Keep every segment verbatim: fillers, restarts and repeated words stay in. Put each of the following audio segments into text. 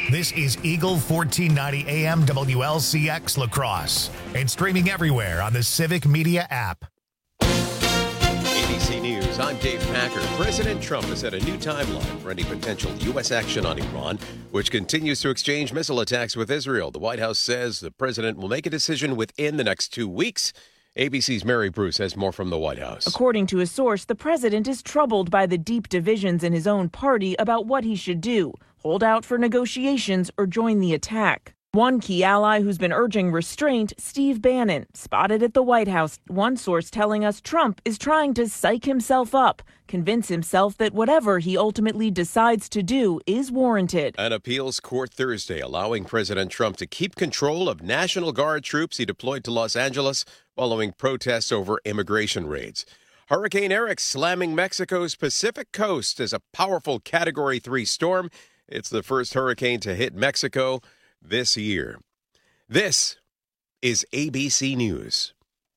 This is Eagle fourteen ninety A M W L C X La Crosse and streaming everywhere on the Civic Media app. A B C News, I'm Dave Packer. President Trump has set a new timeline for any potential U S action on Iran, which continues to exchange missile attacks with Israel. The White House says the president will make a decision within the next two weeks. A B C's Mary Bruce has more from the White House. According to a source, the president is troubled by the deep divisions in his own party about what he should do, hold out for negotiations or join the attack. One key ally who's been urging restraint, Steve Bannon, spotted at the White House. One source telling us Trump is trying to psych himself up, convince himself that whatever he ultimately decides to do is warranted. An appeals court Thursday allowing President Trump to keep control of National Guard troops he deployed to Los Angeles following protests over immigration raids. Hurricane Eric slamming Mexico's Pacific coast as a powerful Category three storm. It's the first hurricane to hit Mexico this year. This is A B C News.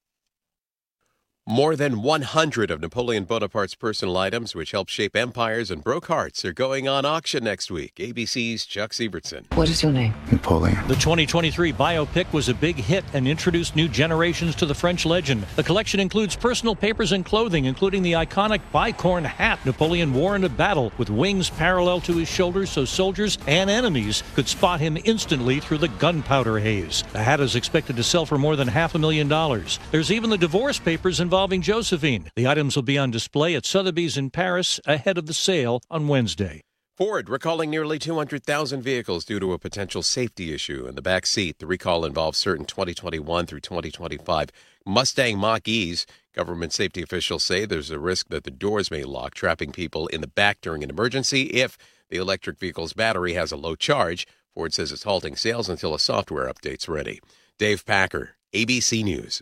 More than one hundred of Napoleon Bonaparte's personal items, which helped shape empires and broke hearts, are going on auction next week. A B C's Chuck Sievertson. What is your name? Napoleon. The twenty twenty-three biopic was a big hit and introduced new generations to the French legend. The collection includes personal papers and clothing, including the iconic bicorn hat Napoleon wore in a battle, with wings parallel to his shoulders so soldiers and enemies could spot him instantly through the gunpowder haze. The hat is expected to sell for more than half a million dollars. There's even the divorce papers involving Josephine. The items will be on display at Sotheby's in Paris ahead of the sale on Wednesday. Ford recalling nearly two hundred thousand vehicles due to a potential safety issue in the back seat. The recall involves certain twenty twenty-one through twenty twenty-five Mustang Mach-E's. Government safety officials say there's a risk that the doors may lock, trapping people in the back during an emergency if the electric vehicle's battery has a low charge. Ford says it's halting sales until a software update's ready. Dave Packer, A B C News.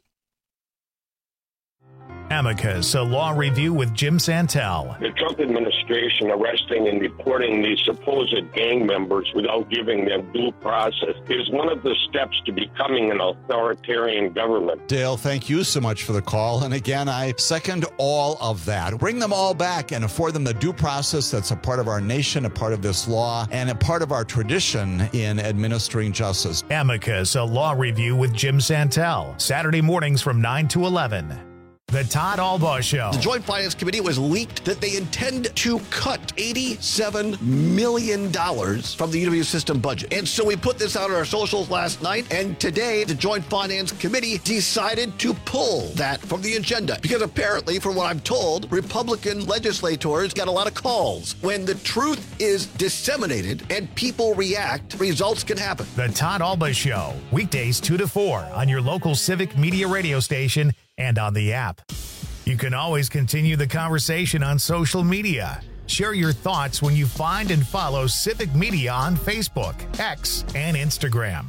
Amicus, a law review with Jim Santel. The Trump administration arresting and deporting these supposed gang members without giving them due process is one of the steps to becoming an authoritarian government. Dale, thank you so much for the call. And again, I second all of that. Bring them all back and afford them the due process that's a part of our nation, a part of this law, and a part of our tradition in administering justice. Amicus, a law review with Jim Santel. Saturday mornings from nine to eleven. The Todd Albaugh Show. The Joint Finance Committee was leaked that they intend to cut eighty-seven million dollars from the U W system budget. And so we put this out on our socials last night, and today the Joint Finance Committee decided to pull that from the agenda. Because apparently, from what I'm told, Republican legislators got a lot of calls. When the truth is disseminated and people react, results can happen. The Todd Albaugh Show, weekdays two to four on your local Civic Media radio station and on the app. You can always continue the conversation on social media. Share your thoughts when you find and follow Civic Media on Facebook, X, and Instagram.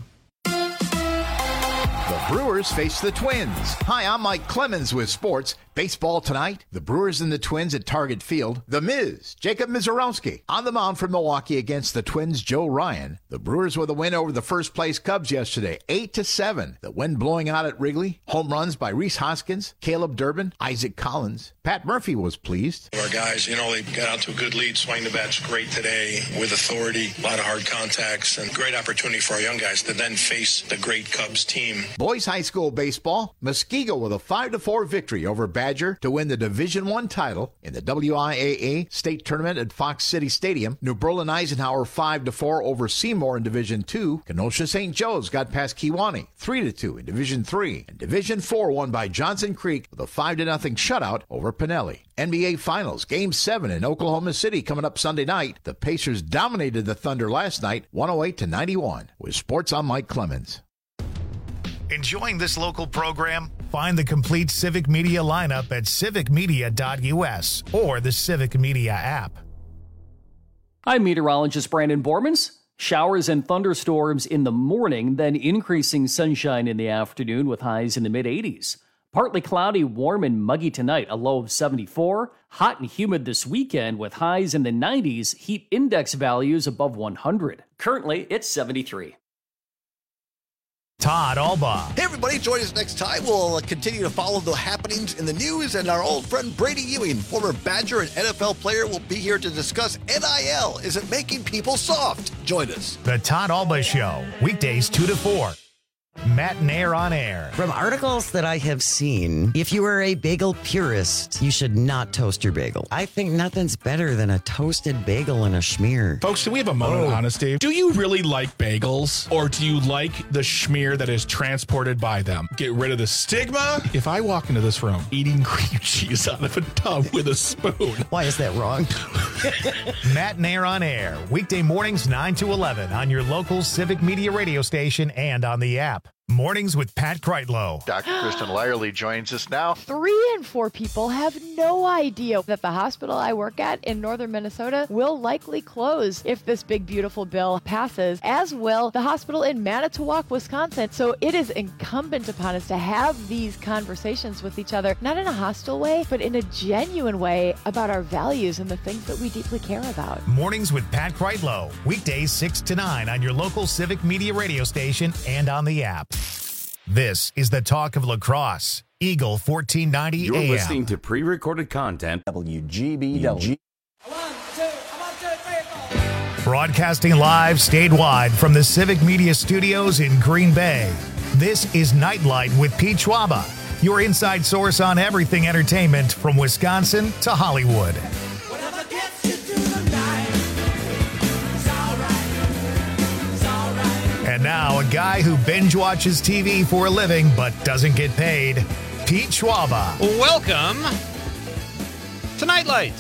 The Brewers face the Twins. Hi, I'm Mike Clemens with sports. Baseball tonight, the Brewers and the Twins at Target Field. The Miz, Jacob Mizorowski, on the mound for Milwaukee against the Twins' Joe Ryan. The Brewers with a win over the first-place Cubs yesterday, eight to seven. The wind blowing out at Wrigley. Home runs by Rhys Hoskins, Caleb Durbin, Isaac Collins. Pat Murphy was pleased. Our guys, you know, they got out to a good lead. Swing the bat's great today with authority, a lot of hard contacts, and great opportunity for our young guys to then face the great Cubs team. Boys High School baseball, Muskego with a five to four victory over Badger to win the Division One title in the W I A A state tournament at Fox City Stadium. New Berlin Eisenhower five to four over Seymour in Division Two. Kenosha Saint Joe's got past Kewanee three to two in Division Three. And Division Four won by Johnson Creek with a five to nothing shutout over Pinelli. N B A Finals, Game seven in Oklahoma City coming up Sunday night. The Pacers dominated the Thunder last night, one oh eight to ninety-one. With sports, I'm Mike Clemens. Enjoying this local program? Find the complete Civic Media lineup at civic media dot u s or the Civic Media app. I'm meteorologist Brandon Bormans. Showers and thunderstorms in the morning, then increasing sunshine in the afternoon with highs in the mid-eighties. Partly cloudy, warm and muggy tonight, a low of seventy-four. Hot and humid this weekend with highs in the nineties, heat index values above one hundred. Currently, it's seventy-three. Todd Alba. Hey, everybody, join us next time. We'll continue to follow the happenings in the news, and our old friend Brady Ewing, former Badger and N F L player, will be here to discuss N I L. Is it making people soft? Join us. The Todd Alba Show, weekdays two to four. Matt and Air on Air. From articles that I have seen, if you are a bagel purist, you should not toast your bagel. I think nothing's better than a toasted bagel and a schmear. Folks, do we have a moment Oh. of honesty? Do you really like bagels, or do you like the schmear that is transported by them? Get rid of the stigma. If I walk into this room eating cream cheese out of a tub with a spoon. Why is that wrong? Matt and Air on Air, weekday mornings nine to eleven on your local Civic Media radio station and on the app. Mornings with Pat Kreitlow. Doctor Kristen Lyerly joins us now. Three in four people have no idea that the hospital I work at in northern Minnesota will likely close if this big, beautiful bill passes, as will the hospital in Manitowoc, Wisconsin. So it is incumbent upon us to have these conversations with each other, not in a hostile way, but in a genuine way about our values and the things that we deeply care about. Mornings with Pat Kreitlow, weekdays six to nine on your local Civic Media radio station and on the app. This is the talk of lacrosse. Eagle fourteen ninety You're A M. listening to pre-recorded content. W G B W. Broadcasting live statewide from the Civic Media Studios in Green Bay. This is Nightlight with Pete Schwaba, your inside source on everything entertainment from Wisconsin to Hollywood. And now, a guy who binge watches T V for a living but doesn't get paid, Pete Schwaba. Welcome to Nightlight.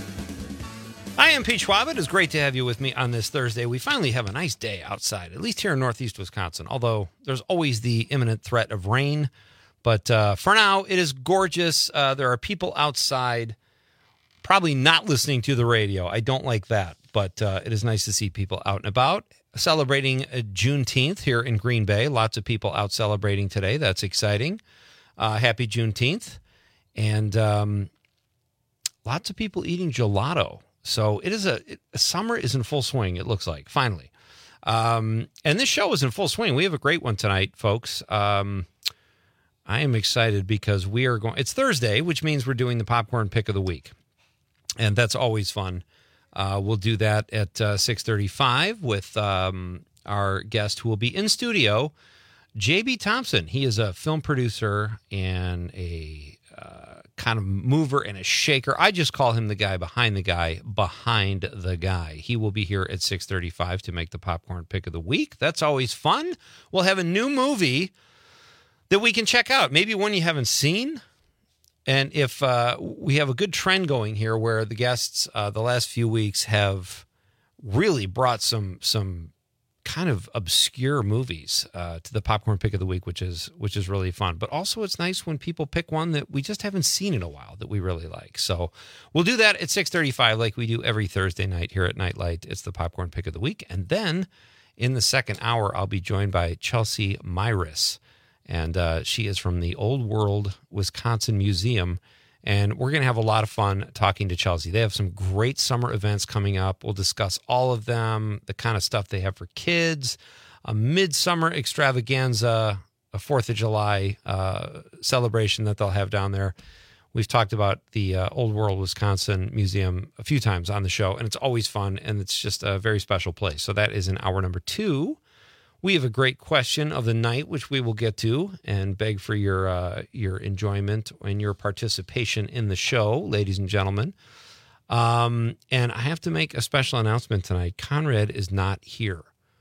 I am Pete Schwab. It is great to have you with me on this Thursday. We finally have a nice day outside, at least here in northeast Wisconsin, although there's always the imminent threat of rain. But uh, for now, it is gorgeous. Uh, there are people outside probably not listening to the radio. I don't like that, but uh, it is nice to see people out and about. Celebrating uh, Juneteenth here in Green Bay. Lots of people out celebrating today. That's exciting. Uh, happy Juneteenth. And um, lots of people eating gelato. So it is a it, summer is in full swing, it looks like, finally. Um, and this show is in full swing. We have a great one tonight, folks. Um, I am excited because we are going, it's Thursday, which means we're doing the popcorn pick of the week. And that's always fun. Uh, we'll do that at uh, six thirty-five with um, our guest who will be in studio, J B Thompson. He is a film producer and a uh, kind of mover and a shaker. I just call him the guy behind the guy behind the guy. He will be here at six thirty-five to make the popcorn pick of the week. That's always fun. We'll have a new movie that we can check out, maybe one you haven't seen. And if uh, we have a good trend going here where the guests uh, the last few weeks have really brought some some kind of obscure movies uh, to the popcorn pick of the week, which is which is really fun. But also it's nice when people pick one that we just haven't seen in a while that we really like. So we'll do that at six thirty-five like we do every Thursday night here at Nightlight. It's the popcorn pick of the week. And then in the second hour, I'll be joined by Chelsea Myris. And uh, she is from the Old World Wisconsin Museum. And we're going to have a lot of fun talking to Chelsea. They have some great summer events coming up. We'll discuss all of them, the kind of stuff they have for kids, a midsummer extravaganza, a fourth of July uh, celebration that they'll have down there. We've talked about the uh, Old World Wisconsin Museum a few times on the show, and it's always fun, and it's just a very special place. So that is in hour number two. We have a great question of the night, which we will get to and beg for your uh, your enjoyment and your participation in the show, ladies and gentlemen. Um, and I have to make a special announcement tonight. Conrad is not here.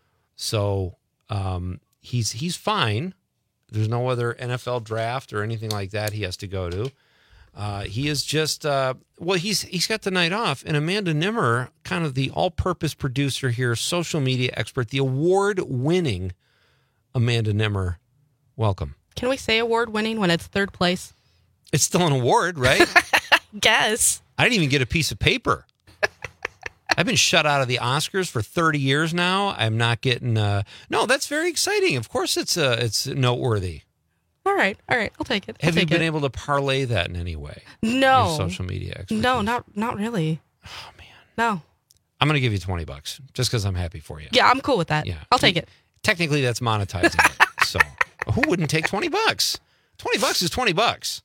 So um, he's he's fine. There's no other N F L draft or anything like that he has to go to. Uh, he is just, uh, well, he's he's got the night off. And Amanda Nimmer, kind of the all-purpose producer here, social media expert, the award-winning Amanda Nimmer. Welcome. Can we say award-winning when it's third place? It's still an award, right? Guess. I didn't even get a piece of paper. I've been shut out of the Oscars for thirty years now. I'm not getting, uh, no, that's very exciting. Of course it's uh, it's noteworthy. All right, all right, I'll take it. I'll Have you take been it. able to parlay that in any way? No. Your social media expertise? No, not not really. Oh, man. No. I'm going to give you twenty bucks just because I'm happy for you. Yeah, I'm cool with that. Yeah. I'll take it. Technically, that's monetizing it. So who wouldn't take twenty bucks? twenty bucks is twenty bucks.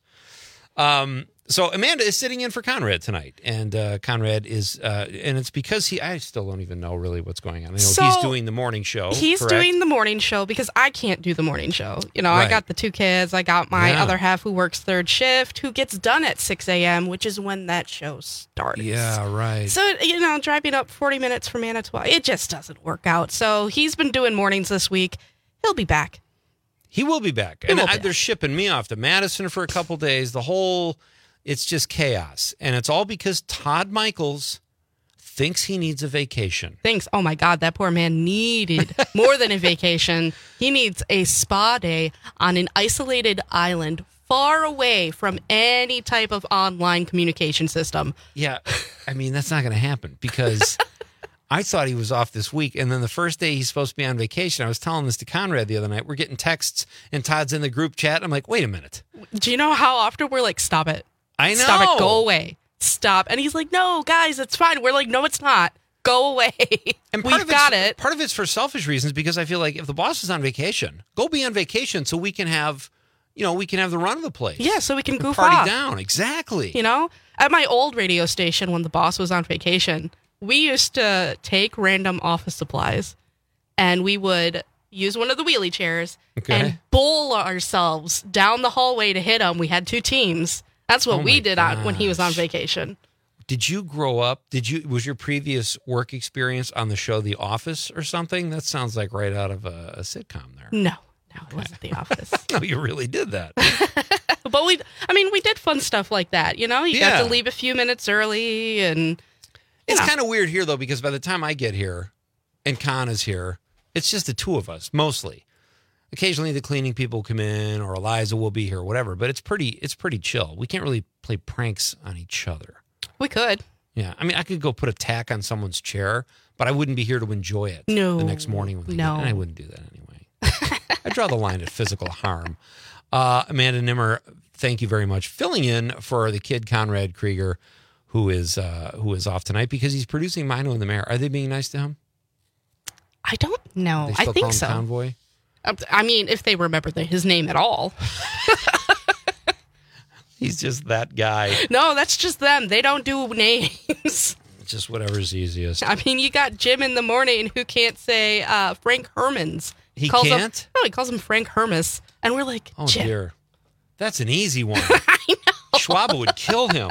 Um, so Amanda is sitting in for Conrad tonight, and uh, Conrad is, uh, and it's because he, I still don't even know really what's going on. I know So, he's doing the morning show. He's correct? doing the morning show because I can't do the morning show. You know, Right. I got the two kids. I got my Yeah. other half who works third shift, who gets done at six a.m., which is when that show starts. Yeah, right. So, you know, driving up forty minutes from Manitowoc, it just doesn't work out. So he's been doing mornings this week. He'll be back. He will be back. He and will I, be they're shipping me off to Madison for a couple days. The whole, it's just chaos. And it's all because Todd Michaels thinks he needs a vacation. Thanks. Oh my God, that poor man needed more than a vacation. He needs a spa day on an isolated island far away from any type of online communication system. Yeah. I mean, that's not going to happen because I thought he was off this week. And then the first day he's supposed to be on vacation, I was telling this to Conrad the other night. We're getting texts and Todd's in the group chat. I'm like, wait a minute. Do you know how often we're like, stop it? I know. Stop it. Go away. Stop. And he's like, no, guys, it's fine. We're like, no, it's not. Go away. And part We've of it's- got it. Part of it's for selfish reasons because I feel like if the boss is on vacation, go be on vacation so we can have, you know, we can have the run of the place. Yeah, so we can goof party off. down. Exactly. You know, at my old radio station when the boss was on vacation, we used to take random office supplies and we would use one of the wheelie chairs Okay. and bowl ourselves down the hallway to hit him. We had two teams. That's what Oh we my did on, when he was on gosh. vacation. Did you grow up? Did you was your previous work experience on the show The Office or something? That sounds like right out of a, a sitcom there. No, no, it wasn't The Office. No, you really did that. But we, I mean, we did fun stuff like that. You know, you Yeah. got to leave a few minutes early and It's know. kind of weird here though because by the time I get here and Con is here, it's just the two of us mostly. Occasionally the cleaning people come in or Eliza will be here or whatever, but it's pretty it's pretty chill. We can't really play pranks on each other. we could. Yeah, I mean, I could go put a tack on someone's chair, but I wouldn't be here to enjoy it. No. The next morning when they No. get- and I wouldn't do that anyway. I draw the line at physical harm. Uh, Amanda Nimmer, thank you very much, filling in for the kid Conrad Krieger, who is uh, who is off tonight because he's producing Mino and the Mayor. Are they being nice to him? I don't know. They I still think call him so. Convoy? Uh, I mean, if they remember the, his name at all. He's just that guy. No, that's just them. They don't do names. Just whatever's easiest. I mean, you got Jim in the morning who can't say uh, Frank Hermans. He calls him- can't? no, he calls him Frank Hermas. And we're like, Oh, Jim. dear. That's an easy one. I know. Schwaba would kill him.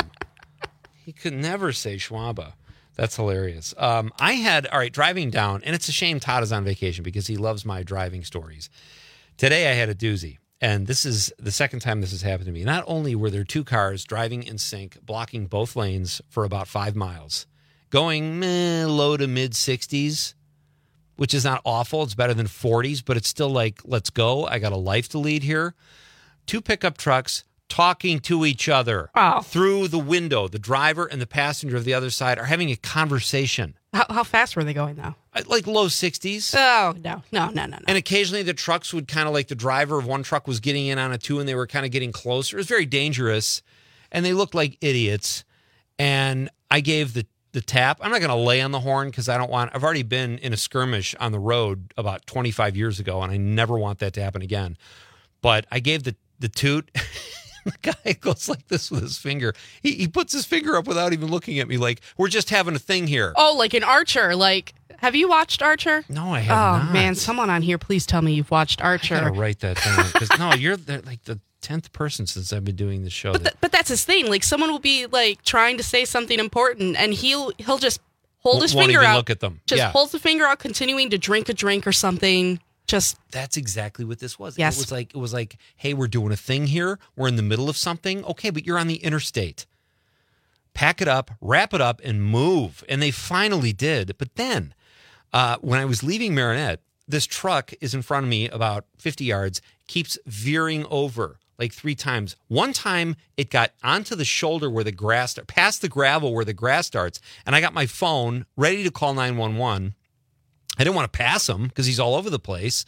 He could never say Schwaba. That's hilarious. Um, I had, all right, driving down, and it's a shame Todd is on vacation because he loves my driving stories. Today I had a doozy, and this is the second time this has happened to me. Not only were there two cars driving in sync, blocking both lanes for about five miles, going meh, low to mid sixties, which is not awful. It's better than forties, but it's still like, let's go. I got a life to lead here. Two pickup trucks talking to each other Oh. through the window. The driver and the passenger of the other side are having a conversation. How, how fast were they going, though? Uh, Like low sixties. Oh, no, no, no, no, no. And occasionally the trucks would kind of like the driver of one truck was getting in on a two and they were kind of getting closer. It was very dangerous. And they looked like idiots. And I gave the, the tap. I'm not going to lay on the horn because I don't want, I've already been in a skirmish on the road about twenty-five years ago and I never want that to happen again. But I gave the, the toot. The guy goes like this with his finger. He, he puts his finger up without even looking at me like, we're just having a thing here. Oh, like an Archer. Like, have you watched Archer? No, I have oh, not. man, someone on here, please tell me you've watched I Archer. gotta write that down. Because no, you're the, like the tenth person since I've been doing the show. But, that th- but that's his thing. Like, someone will be like trying to say something important, and he'll he'll just hold his won't finger even out. look at them. Just Yeah. holds the finger out, continuing to drink a drink or something. Just That's exactly what this was. Yes. It was like it was like, hey, we're doing a thing here. We're in the middle of something. Okay, but you're on the interstate. Pack it up, wrap it up, and move. And they finally did. But then, uh, when I was leaving Marinette, this truck is in front of me about fifty yards, keeps veering over like three times. One time, it got onto the shoulder where the grass, past the gravel where the grass starts, and I got my phone ready to call nine one one. I didn't want to pass him because he's all over the place.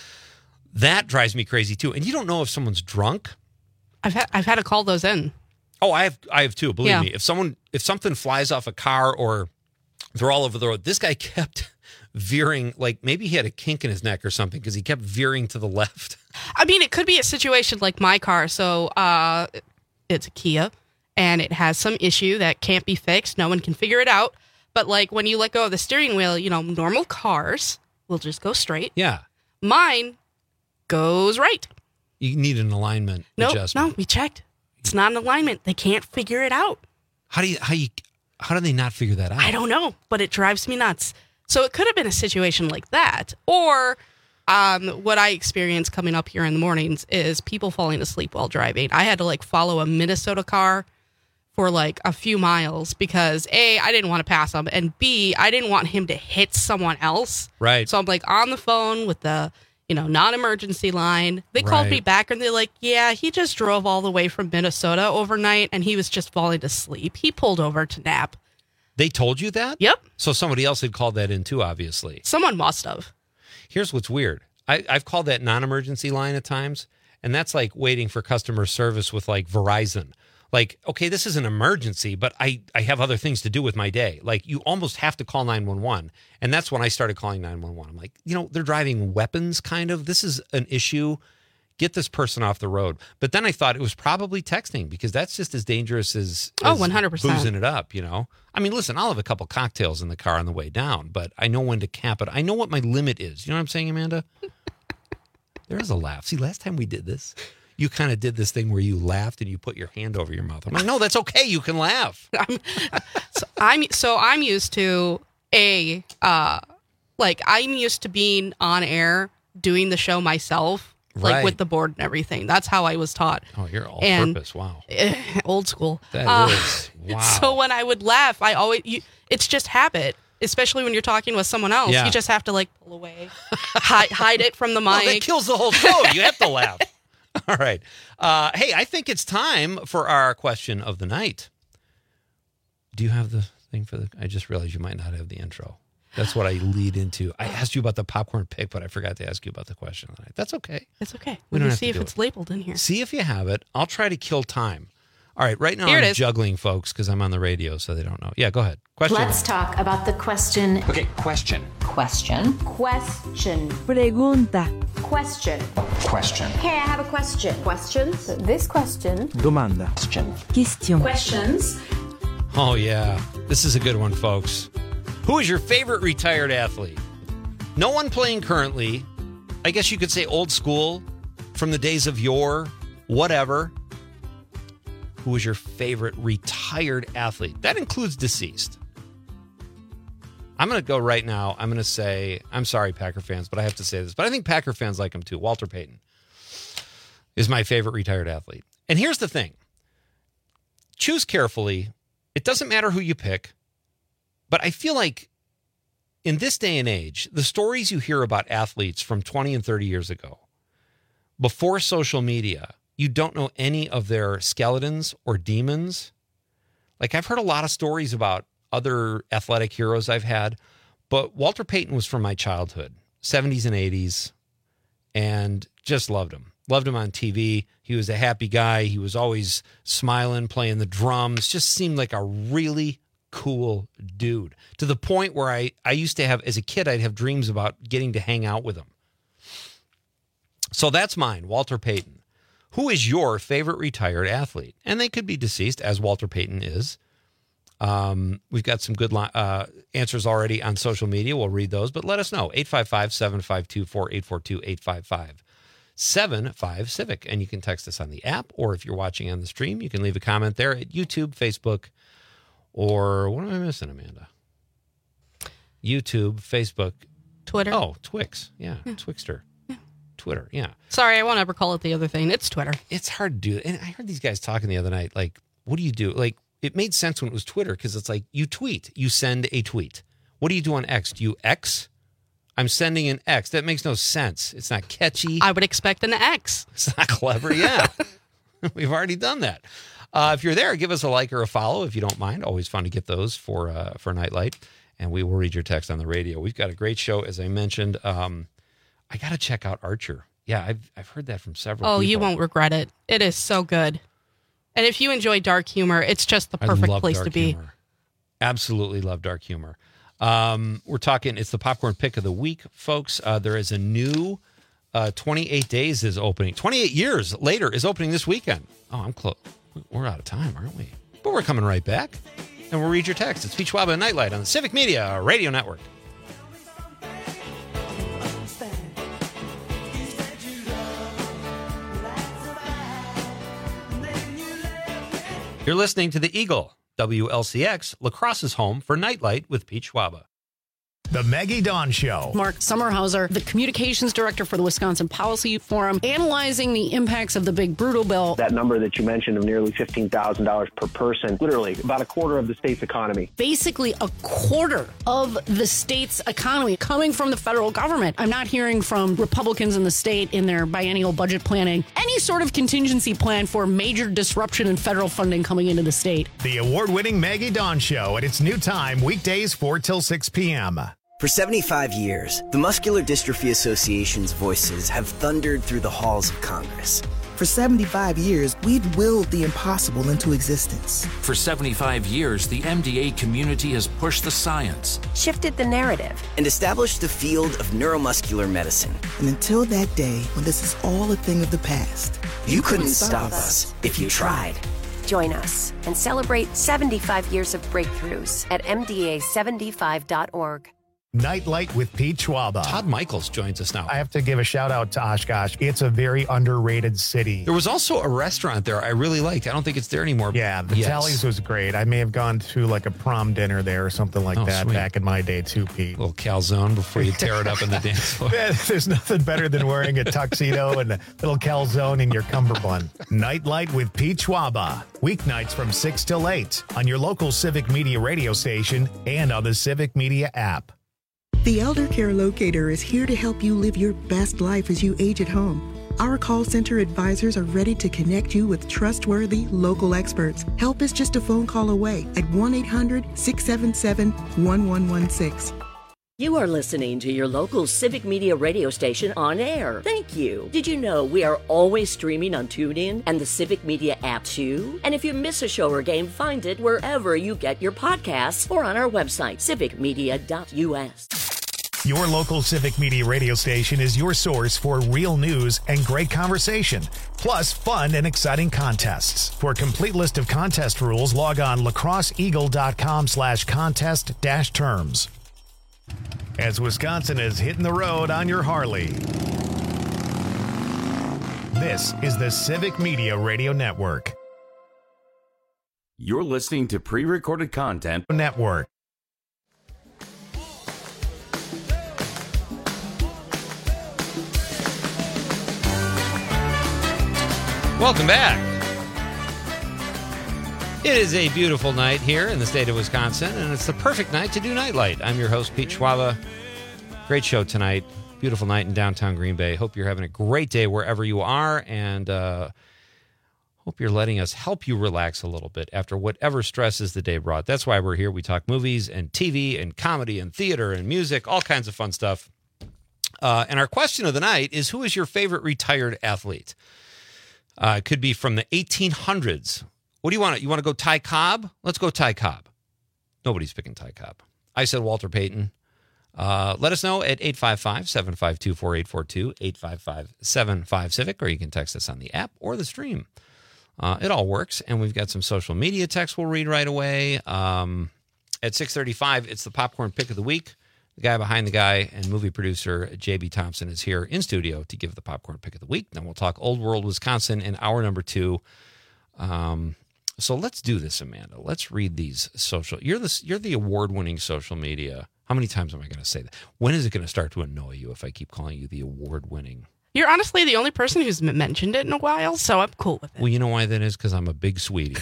That drives me crazy too. And you don't know if someone's drunk. I've had I've had to call those in. Oh, I have I have too. Believe Yeah. me. If someone if something flies off a car or they're all over the road, this guy kept veering, like maybe he had a kink in his neck or something because he kept veering to the left. I mean, it could be a situation like my car. So uh, it's a Kia, and it has some issue that can't be fixed. No one can figure it out. But like when you let go of the steering wheel, you know, normal cars will just go straight. Yeah. Mine goes right. You need an alignment No, adjustment. no, we checked. It's not an alignment. They can't figure it out. How do you how you how do they not figure that out? I don't know, but it drives me nuts. So it could have been a situation like that. Or um, what I experience coming up here in the mornings is people falling asleep while driving. I had to like follow a Minnesota car for like a few miles because A, I didn't want to pass him, and B, I didn't want him to hit someone else. Right. So I'm like on the phone with the, you know, non-emergency line. They called Right. me back and they're like, yeah, he just drove all the way from Minnesota overnight and he was just falling asleep. He pulled over to nap. They told you that? Yep. So somebody else had called that in too, obviously. Someone must have. Here's what's weird. I, I've called that non-emergency line at times, and that's like waiting for customer service with like Verizon. Like, okay, this is an emergency, but I, I have other things to do with my day. Like, you almost have to call nine one one. And that's when I started calling nine one one. I'm like, you know, they're driving weapons, kind of. This is an issue. Get this person off the road. But then I thought it was probably texting, because that's just as dangerous as, Oh, as one hundred percent. boozing it up, you know? I mean, listen, I'll have a couple cocktails in the car on the way down, but I know when to cap it. I know what my limit is. You know what I'm saying, Amanda? There is a laugh. See, last time we did this, you kind of did this thing where you laughed and you put your hand over your mouth. I'm like, no, that's okay. You can laugh. I'm, so I'm so I'm used to a uh, like I'm used to being on air doing the show myself, like Right. with the board and everything. That's how I was taught. Oh, you're all And- purpose. Wow. Old school. That Uh, is. Wow. So when I would laugh, I always you, it's just habit. Especially when you're talking with someone else, Yeah. you just have to like pull away, hide, hide it from the mic. Well, that kills the whole show. You have to laugh. All right. Uh, hey, I think it's time for our question of the night. Do you have the thing for the... I just realized you might not have the intro. That's what I lead into. I asked you about the popcorn pick, but I forgot to ask you about the question of the night. That's okay. It's okay. We We don't can have see to if do it's it. labeled in here. See if you have it. I'll try to kill time. All right. Right now Here it I'm is. juggling, folks, because I'm on the radio, so they don't know. Yeah, go ahead. Question. Let's talk about the question. Okay, question. Question. Question. Pregunta. Question. Question. Hey, I have a question. Questions? This question. Domanda. Question. Question. Questions. Oh, yeah. This is a good one, folks. Who is your favorite retired athlete? No one playing currently. I guess you could say old school, from the days of yore, whatever. Who is your favorite retired athlete? That includes deceased. I'm going to go right now. I'm going to say, I'm sorry, Packer fans, but I have to say this. But I think Packer fans like him too. Walter Payton is my favorite retired athlete. And here's the thing. Choose carefully. It doesn't matter who you pick. But I feel like in this day and age, the stories you hear about athletes from twenty and thirty years ago, before social media, you don't know any of their skeletons or demons. Like, I've heard a lot of stories about other athletic heroes I've had, but Walter Payton was from my childhood, seventies and eighties, and just loved him. Loved him on T V. He was a happy guy. He was always smiling, playing the drums, just seemed like a really cool dude, to the point where I, I used to have, as a kid, I'd have dreams about getting to hang out with him. So that's mine, Walter Payton. Who is your favorite retired athlete? And they could be deceased, as Walter Payton is. Um, we've got some good li- uh, answers already on social media. We'll read those, but let us know. eight five five, seven five two, four eight four two, eight five five, seven five, Civic. And you can text us on the app, or if you're watching on the stream, you can leave a comment there at YouTube, Facebook, or what am I missing, Amanda? YouTube, Facebook. Twitter. Oh, Twix. Yeah, yeah. Twixter. Yeah. Twitter, yeah. Sorry, I won't ever call it the other thing. It's Twitter. It's hard to do. And I heard these guys talking the other night, like, what do you do? Like, it made sense when it was Twitter, because it's like, you tweet. You send a tweet. What do you do on X? Do you X? I'm sending an X. That makes no sense. It's not catchy. I would expect an X. It's not clever. Yeah. We've already done that. Uh, if you're there, give us a like or a follow if you don't mind. Always fun to get those for uh, for Nightlight. And we will read your text on the radio. We've got a great show, as I mentioned. Um, I got to check out Archer. Yeah, I've I've heard that from several Oh, people. you won't regret it. It is so good. And if you enjoy dark humor, it's just the I perfect love place dark to be. humor. Absolutely love dark humor. Um, we're talking, it's the popcorn pick of the week, folks. Uh, there is a new uh, twenty-eight days is opening. twenty-eight years later is opening this weekend. Oh, I'm close. We're out of time, aren't we? But we're coming right back. And we'll read your text. It's Pete Schwab and Nightlight on the Civic Media Radio Network. You're listening to the Eagle, W L C X, La Crosse's home for Nightlight with Pete Schwab. The Maggie Dawn Show. Mark Sommerhauser, the communications director for the Wisconsin Policy Forum, analyzing the impacts of the big brutal bill. That number that you mentioned of nearly fifteen thousand dollars per person, literally about a quarter of the state's economy. Basically a quarter of the state's economy coming from the federal government. I'm not hearing from Republicans in the state in their biennial budget planning any sort of contingency plan for major disruption in federal funding coming into the state. The award-winning Maggie Dawn Show at its new time, weekdays four till six p.m. For seventy-five years, the Muscular Dystrophy Association's voices have thundered through the halls of Congress. For seventy-five years, we've willed the impossible into existence. For seventy-five years, the M D A community has pushed the science, shifted the narrative, and established the field of neuromuscular medicine. And until that day, when this is all a thing of the past, you, you couldn't, couldn't stop us if you tried. Join us and celebrate seventy-five years of breakthroughs at M D A seventy-five dot org. Nightlight with Pete Schwab. Todd Michaels joins us now. I have to give a shout out to Oshkosh. It's a very underrated city. There was also a restaurant there I really liked. I don't think it's there anymore. Yeah, the yes. Tallies was great. I may have gone to like a prom dinner there or something like oh, that sweet. back in my day too, Pete. A little calzone before you tear it up in the dance floor. Yeah, there's nothing better than wearing a tuxedo and a little calzone in your cummerbund. Nightlight with Pete Schwab. Weeknights from six till eight on your local Civic Media radio station and on the Civic Media app. The Elder Care Locator is here to help you live your best life as you age at home. Our call center advisors are ready to connect you with trustworthy local experts. Help is just a phone call away at one eight hundred, six seven seven, one one one six. You are listening to your local Civic Media radio station on air. Thank you. Did you know we are always streaming on TuneIn and the Civic Media app too? And if you miss a show or game, find it wherever you get your podcasts or on our website, civic media dot u s. Your local Civic Media radio station is your source for real news and great conversation, plus fun and exciting contests. For a complete list of contest rules, log on lacrosseeagle.com slash contest dash terms. As Wisconsin is hitting the road on your Harley, this is the Civic Media Radio Network. You're listening to pre-recorded content network. Welcome back. It is a beautiful night here in the state of Wisconsin, and it's the perfect night to do Nightlight. I'm your host, Pete Schwab. Great show tonight. Beautiful night in downtown Green Bay. Hope you're having a great day wherever you are, and uh, hope you're letting us help you relax a little bit after whatever stresses the day brought. That's why we're here. We talk movies and T V and comedy and theater and music, all kinds of fun stuff. Uh, and our question of the night is, who is your favorite retired athlete? Uh, it could be from the eighteen hundreds. What do you want? You want to go Ty Cobb? Let's go Ty Cobb. Nobody's picking Ty Cobb. I said Walter Payton. Uh, let us know at eight five five, seven five two, four eight four two, eight five five, seven five Civic, or you can text us on the app or the stream. Uh, it all works, and we've got some social media texts we'll read right away. Um, at six thirty-five, it's the Popcorn Pick of the Week. The guy behind the guy and movie producer J B Thompson is here in studio to give the Popcorn Pick of the Week. Then we'll talk Old World Wisconsin in hour number two. Um, so let's do this, Amanda. Let's read these social. You're the you're the award-winning social media. How many times am I going to say that? When is it going to start to annoy you if I keep calling you the award-winning? You're honestly the only person who's mentioned it in a while, so I'm cool with it. Well, you know why that is? Because I'm a big sweetie.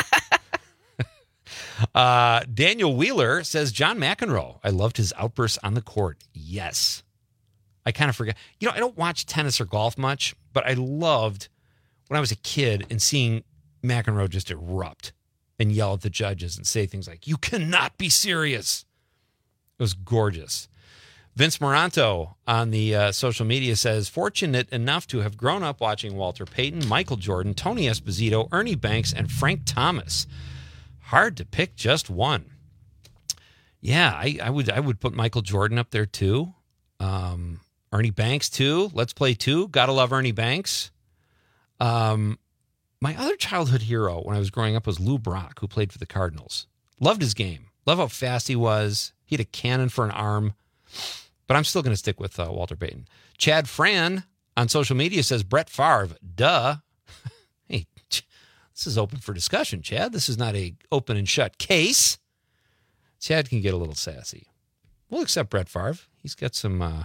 Uh, Daniel Wheeler says John McEnroe. I loved his outbursts on the court. Yes. I kind of forget. You know, I don't watch tennis or golf much, but I loved when I was a kid and seeing McEnroe just erupt and yell at the judges and say things like, "You cannot be serious." It was gorgeous. Vince Moranto on the uh, social media says, fortunate enough to have grown up watching Walter Payton, Michael Jordan, Tony Esposito, Ernie Banks, and Frank Thomas. Hard to pick just one. Yeah, I, I would I would put Michael Jordan up there too. Um, Ernie Banks too. Let's play two. Gotta love Ernie Banks. Um, my other childhood hero when I was growing up was Lou Brock, who played for the Cardinals. Loved his game. Love how fast he was. He had a cannon for an arm. But I'm still going to stick with uh, Walter Payton. Chad Fran on social media says Brett Favre. Duh. Hey, this is open for discussion, Chad. This is not a open and shut case. Chad can get a little sassy. We'll accept Brett Favre. He's got some, uh,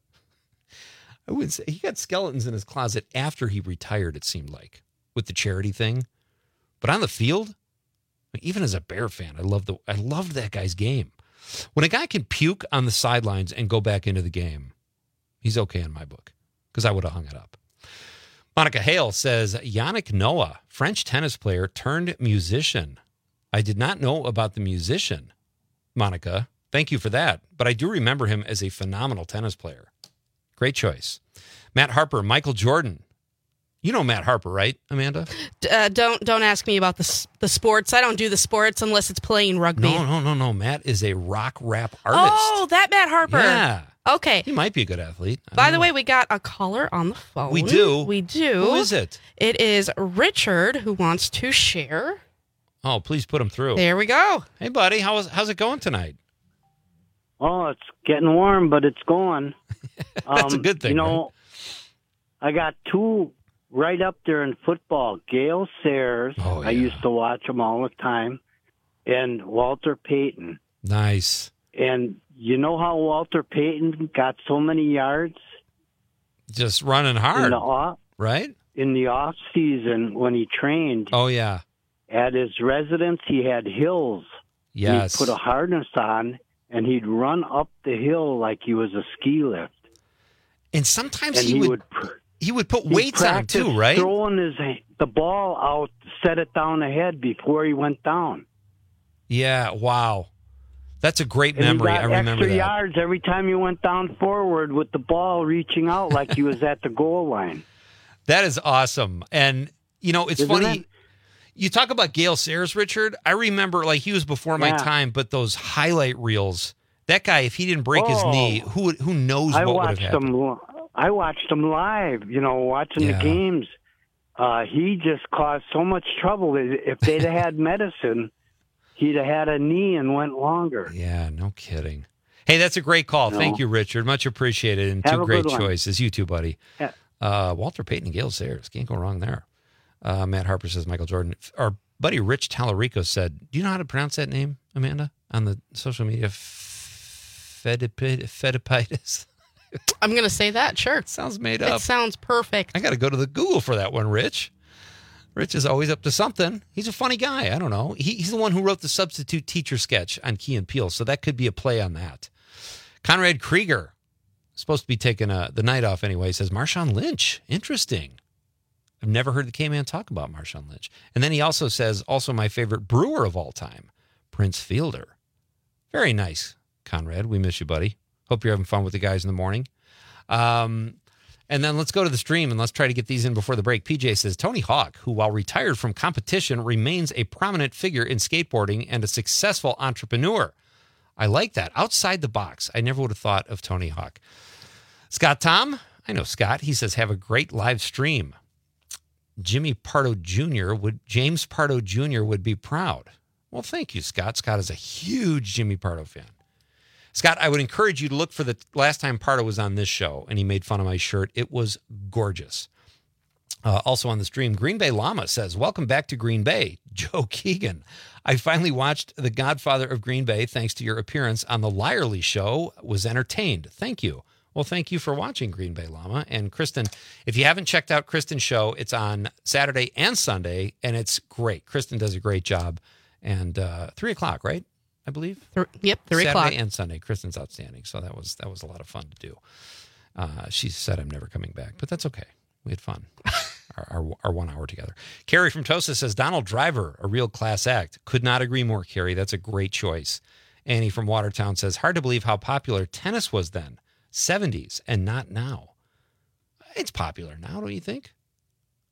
I wouldn't say, he got skeletons in his closet after he retired, it seemed like, with the charity thing. But on the field, even as a Bear fan, I love the I loved that guy's game. When a guy can puke on the sidelines and go back into the game, he's okay in my book, because I would have hung it up. Monica Hale says, Yannick Noah, French tennis player turned musician. I did not know about the musician, Monica. Thank you for that. But I do remember him as a phenomenal tennis player. Great choice. Matt Harper, Michael Jordan. You know Matt Harper, right, Amanda? Uh, don't don't ask me about the the sports. I don't do the sports unless it's playing rugby. No, no, no, no. Matt is a rock rap artist. Oh, that Matt Harper. Yeah. Okay. He might be a good athlete. By the way, we got a caller on the phone. We do? We do. Who is it? It is Richard, who wants to share. Oh, please put him through. There we go. Hey, buddy. How is, how's it going tonight? Oh, it's getting warm, but it's going. That's um, a good thing. You know, right? I got two right up there in football. Gale Sayers, oh, yeah. I used to watch him all the time, and Walter Payton. Nice. And you know how Walter Payton got so many yards? Just running hard, in the off, right? In the off season when he trained. Oh, yeah. At his residence, he had hills. Yes. He'd put a harness on, and he'd run up the hill like he was a ski lift. And sometimes and he, he would, would he would put weights on too, right? Throwing his the ball out, set it down the head before he went down. Yeah, wow. That's a great and memory. He got I remember extra that. yards every time he went down forward with the ball reaching out like he was at the goal line. That is awesome. And, you know, it's Isn't funny. it? You talk about Gale Sayers, Richard. I remember, like, he was before my Yeah. time, but those highlight reels, that guy, if he didn't break his Oh. knee, who would, who knows I what would have watched happened? him. I watched him live. You know, watching Yeah. the games. Uh, he just caused so much trouble. If they'd have had medicine, he'd have had a knee and went longer. Yeah, no kidding. Hey, that's a great call. No. Thank you, Richard. Much appreciated. And Have two a great good one. choices. You too, buddy. Yeah. Uh, Walter Payton and Gale Sayers. Can't go wrong there. Uh, Matt Harper says Michael Jordan. Our buddy Rich Tallarico said, do you know how to pronounce that name, Amanda, on the social media? Fedipid- Fedipitis? I'm going to say that, sure. Sounds made It up. sounds perfect. I got to go to the Google for that one, Rich. Rich is always up to something. He's a funny guy. I don't know. He, he's the one who wrote the substitute teacher sketch on Key and Peele, so that could be a play on that. Conrad Krieger, supposed to be taking a, the night off anyway, says Marshawn Lynch. Interesting. I've never heard the K-Man talk about Marshawn Lynch. And then he also says, also my favorite brewer of all time, Prince Fielder. Very nice, Conrad. We miss you, buddy. Hope you're having fun with the guys in the morning. Um, and then let's go to the stream and let's try to get these in before the break. P J says, Tony Hawk, who while retired from competition remains a prominent figure in skateboarding and a successful entrepreneur. I like that. Outside the box. I never would have thought of Tony Hawk. Scott Tom, I know Scott. He says, have a great live stream. Jimmy Pardo Junior would, James Pardo Junior would be proud. Well, thank you, Scott. Scott is a huge Jimmy Pardo fan. Scott, I would encourage you to look for the last time Pardo was on this show and he made fun of my shirt. It was gorgeous. Uh, also on the stream, Green Bay Llama says, welcome back to Green Bay, Joe Keegan. I finally watched The Godfather of Green Bay thanks to your appearance on the Lyerly Show. Was entertained. Thank you. Well, thank you for watching Green Bay Llama. And Kristen, if you haven't checked out Kristen's show, it's on Saturday and Sunday, and it's great. Kristen does a great job. And uh, three o'clock, right? I believe. Th- yep, three Saturday o'clock. and Sunday. Kristen's outstanding. So that was that was a lot of fun to do. Uh, she said I'm never coming back, but that's okay. We had fun. our, our our one hour together. Carrie from Tosa says Donald Driver, a real class act. Could not agree more, Carrie. That's a great choice. Annie from Watertown says hard to believe how popular tennis was then, seventies, and not now. It's popular now, don't you think?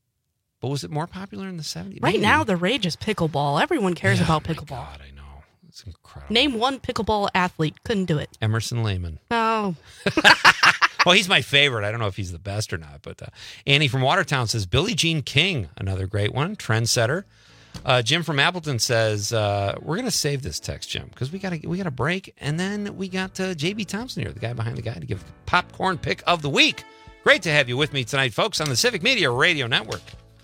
But was it more popular in the seventies? Right Maybe. now, the rage is pickleball. Everyone cares Yeah, about my pickleball. God, I know. It's incredible. Name one pickleball athlete. Couldn't do it. Emerson Lehman. Oh. Well, he's my favorite. I don't know if he's the best or not, but uh, Annie from Watertown says Billie Jean King, another great one, trendsetter. Uh, Jim from Appleton says uh, we're gonna save this text, Jim, because we got to we got a break, and then we got uh, J B Thompson here, the guy behind the guy, to give the popcorn pick of the week. Great to have you with me tonight, folks, on the Civic Media Radio Network.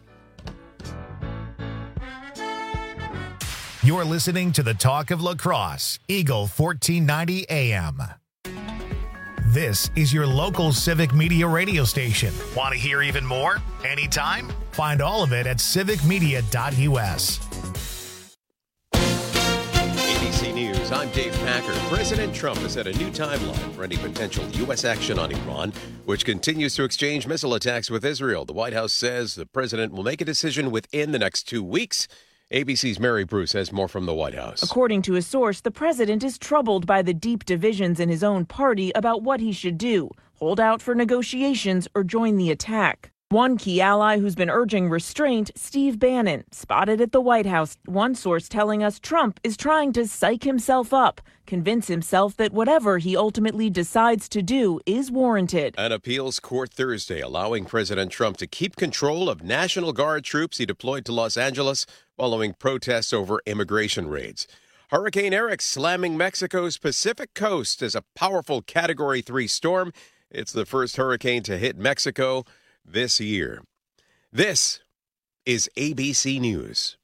You're listening to the Talk of Lacrosse, Eagle fourteen ninety A M. This is your local Civic Media radio station. Want to hear even more? Anytime? Find all of it at civic media dot U S. A B C News, I'm Dave Packer. President Trump has set a new timeline for any potential U S action on Iran, which continues to exchange missile attacks with Israel. The White House says the president will make a decision within the next two weeks. A B C's Mary Bruce has more from the White House. According to a source, the president is troubled by the deep divisions in his own party about what he should do, hold out for negotiations or join the attack. One key ally who's been urging restraint, Steve Bannon, spotted at the White House. One source telling us Trump is trying to psych himself up, convince himself that whatever he ultimately decides to do is warranted. An appeals court Thursday allowing President Trump to keep control of National Guard troops he deployed to Los Angeles following protests over immigration raids. Hurricane Eric slamming Mexico's Pacific coast as a powerful Category three storm. It's the first hurricane to hit Mexico this year. This is A B C News.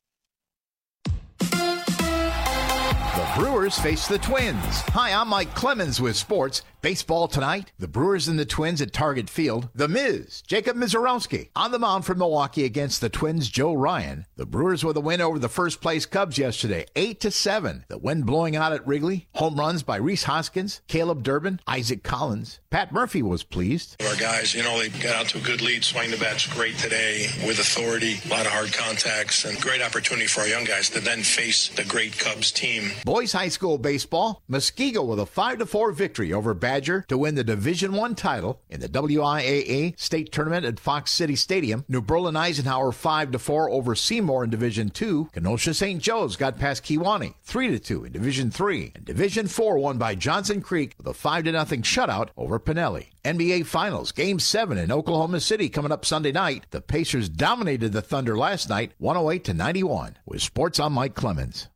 The Brewers face the Twins. Hi, I'm Mike Clemens with sports. Baseball tonight, the Brewers and the Twins at Target Field. The Miz, Jacob Mizorowski, on the mound for Milwaukee against the Twins' Joe Ryan. The Brewers with a win over the first-place Cubs yesterday, eight to seven. The wind blowing out at Wrigley. Home runs by Rhys Hoskins, Caleb Durbin, Isaac Collins. Pat Murphy was pleased. Our guys, you know, they got out to a good lead. Swing the bat's great today with authority, a lot of hard contacts, and great opportunity for our young guys to then face the great Cubs team. Boys High School baseball, Muskego with a five to four victory over Badger to win the Division One title in the W I A A state tournament at Fox City Stadium. New Berlin Eisenhower five to four over Seymour in Division Two. Kenosha Saint Joe's got past Kewanee three to two in Division Three. And Division Four won by Johnson Creek with a five to nothing shutout over Pinelli. N B A Finals, Game seven in Oklahoma City coming up Sunday night. The Pacers dominated the Thunder last night, one oh eight to ninety-one. With sports, I'm Mike Clemens.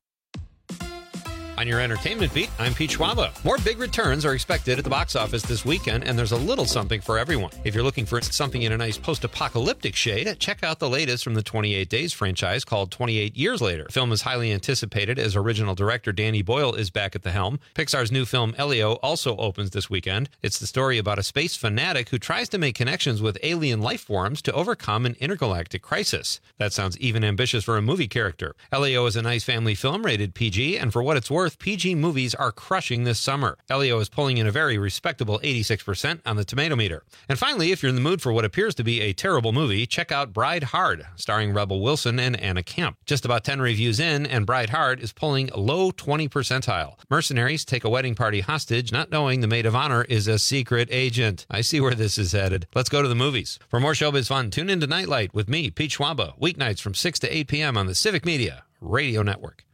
On your entertainment beat, I'm Pete Schwaba. More big returns are expected at the box office this weekend, and there's a little something for everyone. If you're looking for something in a nice post-apocalyptic shade, check out the latest from the twenty-eight Days franchise called twenty-eight Years Later. The film is highly anticipated as original director Danny Boyle is back at the helm. Pixar's new film Elio also opens this weekend. It's the story about a space fanatic who tries to make connections with alien life forms to overcome an intergalactic crisis. That sounds even ambitious for a movie character. Elio is a nice family film rated P G, and for what it's worth, P G movies are crushing this summer. Elio is pulling in a very respectable eighty-six percent on the tomato meter. And finally, if you're in the mood for what appears to be a terrible movie, check out Bride Hard, starring Rebel Wilson and Anna Camp. Just about ten reviews in, and Bride Hard is pulling low twenty percentile. Mercenaries take a wedding party hostage, not knowing the maid of honor is a secret agent. I see where this is headed. Let's go to the movies. For more showbiz fun, tune into Nightlight with me, Pete Schwaba, weeknights from six to eight p.m. on the Civic Media Radio Network.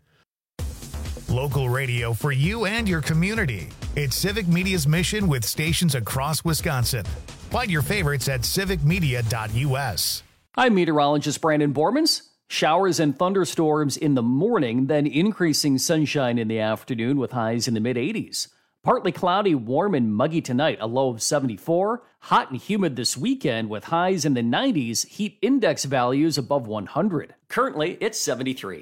Local radio for you and your community. It's Civic Media's mission with stations across Wisconsin. Find your favorites at civic media dot U S. I'm meteorologist Brandon Bormans. Showers and thunderstorms in the morning, then increasing sunshine in the afternoon with highs in the mid eighties. Partly cloudy, warm and muggy tonight, a low of seventy-four. Hot and humid this weekend with highs in the nineties, heat index values above one hundred. Currently, it's seventy-three.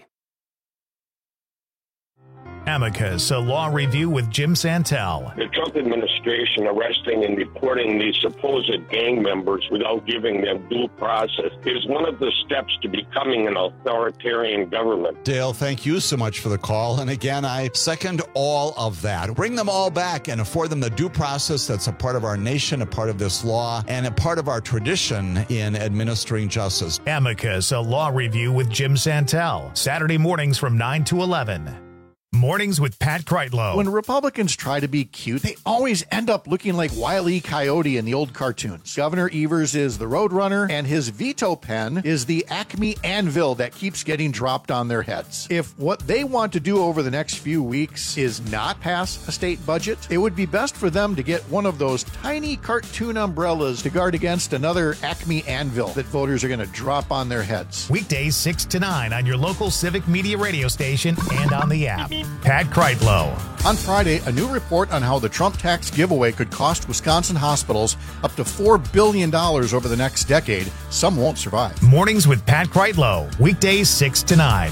Amicus, a law review with Jim Santel. The Trump administration arresting and deporting these supposed gang members without giving them due process is one of the steps to becoming an authoritarian government. Dale, thank you so much for the call. And again, I second all of that. Bring them all back and afford them the due process that's a part of our nation, a part of this law, and a part of our tradition in administering justice. Amicus, a law review with Jim Santel. Saturday mornings from nine to eleven. Mornings with Pat Kreitlow. When Republicans try to be cute, they always end up looking like Wile E. Coyote in the old cartoons. Governor Evers is the Roadrunner, and his veto pen is the Acme anvil that keeps getting dropped on their heads. If what they want to do over the next few weeks is not pass a state budget, it would be best for them to get one of those tiny cartoon umbrellas to guard against another Acme anvil that voters are going to drop on their heads. Weekdays six to nine on your local Civic Media radio station and on the app. Pat Kreitlow. On Friday, a new report on how the Trump tax giveaway could cost Wisconsin hospitals up to four billion dollars over the next decade. Some won't survive. Mornings with Pat Kreitlow. Weekdays six to nine.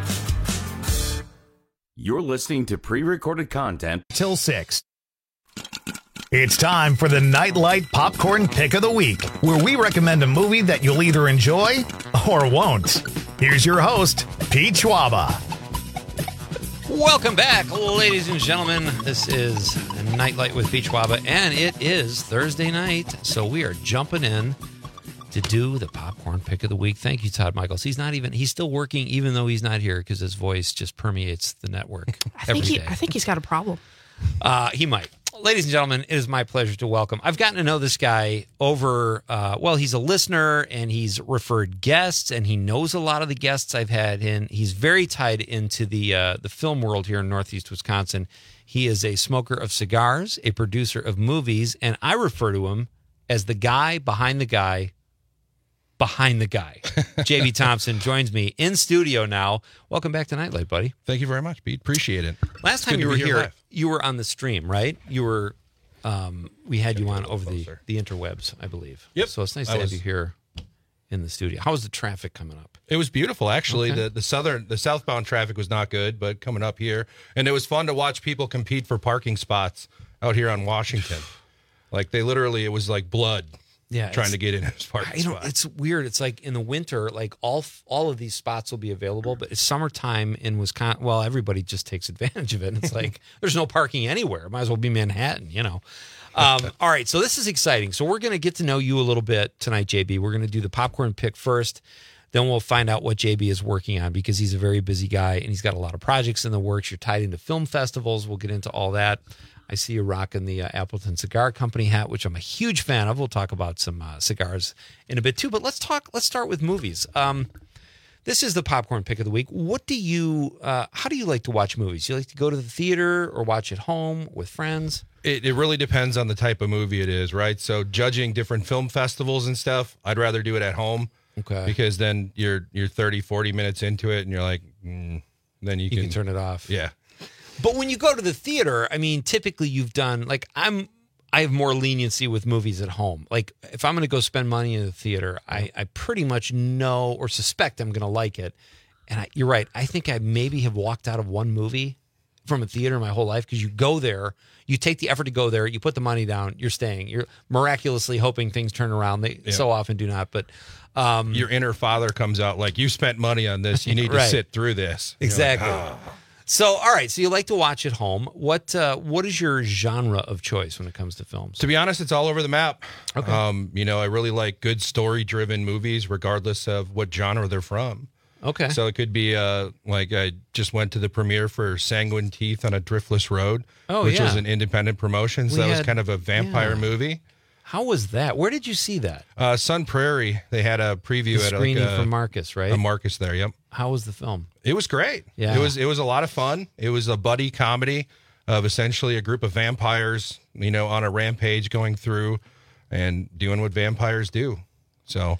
You're listening to pre-recorded content Till six. It's time for the Nightlight Popcorn Pick of the Week, where we recommend a movie that you'll either enjoy or won't. Here's your host, Pete Schwaba. Welcome back, ladies and gentlemen. This is Nightlight with Pete Schwaba, and it is Thursday night, so we are jumping in to do the Popcorn Pick of the Week. Thank you, Todd Michaels. He's not even, he's still working even though he's not here because his voice just permeates the network I every think he, day. I think he's got a problem. Uh, he might. Ladies and gentlemen, it is my pleasure to welcome. I've gotten to know this guy over, uh, well, he's a listener and he's referred guests and he knows a lot of the guests I've had in. He's very tied into the uh, the film world here in Northeast Wisconsin. He is a smoker of cigars, a producer of movies, and I refer to him as the guy behind the guy behind the guy. J B Thompson joins me in studio now. Welcome back to Nightlight, buddy. Thank you very much, Pete. Appreciate it. Last It's time good you to were be here, live. you were on the stream, right? You were, um, we had you on over the, the interwebs, I believe. Yep. So it's nice to I have was- you here in the studio. How was the traffic coming up? It was beautiful, actually. Okay. The the southern, the southbound traffic was not good, but coming up here, and it was fun to watch people compete for parking spots out here on Washington. Like they literally, it was like blood. Yeah, trying it's- to get in his parking You know, spot. it's weird. It's like in the winter, like all all of these spots will be available, but it's summertime in Wisconsin. Well, everybody just takes advantage of it. And it's like there's no parking anywhere. Might as well be Manhattan, you know. Um, all right, so this is exciting. So we're going to get to know you a little bit tonight, J B. We're going to do the popcorn pick first. Then we'll find out what J B is working on because he's a very busy guy and he's got a lot of projects in the works. You're tied into film festivals. We'll get into all that. I see you rocking the uh, Appleton Cigar Company hat, which I'm a huge fan of. We'll talk about some uh, cigars in a bit too, but let's talk. Let's start with movies. Um, this is the popcorn pick of the week. What do you? Uh, how do you like to watch movies? You like to go to the theater or watch at home with friends? It, it really depends on the type of movie it is, right? So judging different film festivals and stuff, I'd rather do it at home. Okay. Because then you're you're thirty, forty minutes into it and you're like, mm, then you, You can, can turn it off. Yeah. But when you go to the theater, I mean, typically you've done like I'm. I have more leniency with movies at home. Like if I'm going to go spend money in the theater, I, I pretty much know or suspect I'm going to like it. And I, you're right. I think I maybe have walked out of one movie from a theater my whole life because you go there, you take the effort to go there, you put the money down, you're staying. You're miraculously hoping things turn around. They Yeah. so often do not. But um, Your inner father comes out like, you spent money on this. You need to Right. sit through this. You're like, Exactly. "Ah." So, all right. So you like to watch at home. What uh, what is your genre of choice when it comes to films? To be honest, it's all over the map. Okay. Um, you know, I really like good story-driven movies, regardless of what genre they're from. Okay. So it could be uh, like I just went to the premiere for Sanguine Teeth on a Driftless Road, Oh, which yeah. was an independent promotion. So We that was had- kind of a vampire yeah. movie. How was that? Where did you see that? Uh, Sun Prairie, they had a preview The at screening like a, for Marcus, right? a Marcus there. Yep. How was the film? It was great. Yeah. It was it was a lot of fun. It was a buddy comedy of essentially a group of vampires, you know, on a rampage going through and doing what vampires do. So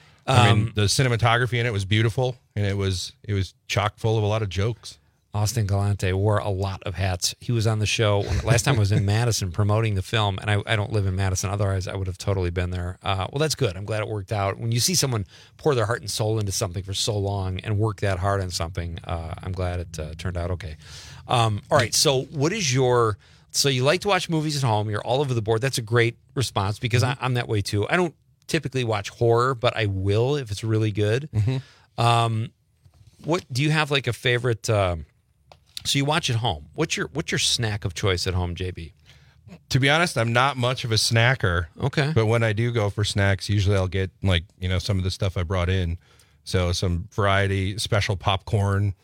I mean, Um, the cinematography in it was beautiful and it was it was chock full of a lot of jokes. Austin Galante wore a lot of hats. He was on the show when, last time I was in Madison promoting the film, and I, I don't live in Madison. Otherwise, I would have totally been there. Uh, well, that's good. I'm glad it worked out. When you see someone pour their heart and soul into something for so long and work that hard on something, uh, I'm glad it uh, turned out okay. Um, all right. So, what is your? So you like to watch movies at home? You're all over the board. That's a great response because I, I'm that way too. I don't typically watch horror, but I will if it's really good. Mm-hmm. Um, what do you have like a favorite? Uh, So you watch at home. What's your what's your snack of choice at home, J B? To be honest, I'm not much of a snacker. Okay. But when I do go for snacks, usually I'll get like, you know, some of the stuff I brought in. So some variety, special popcorn,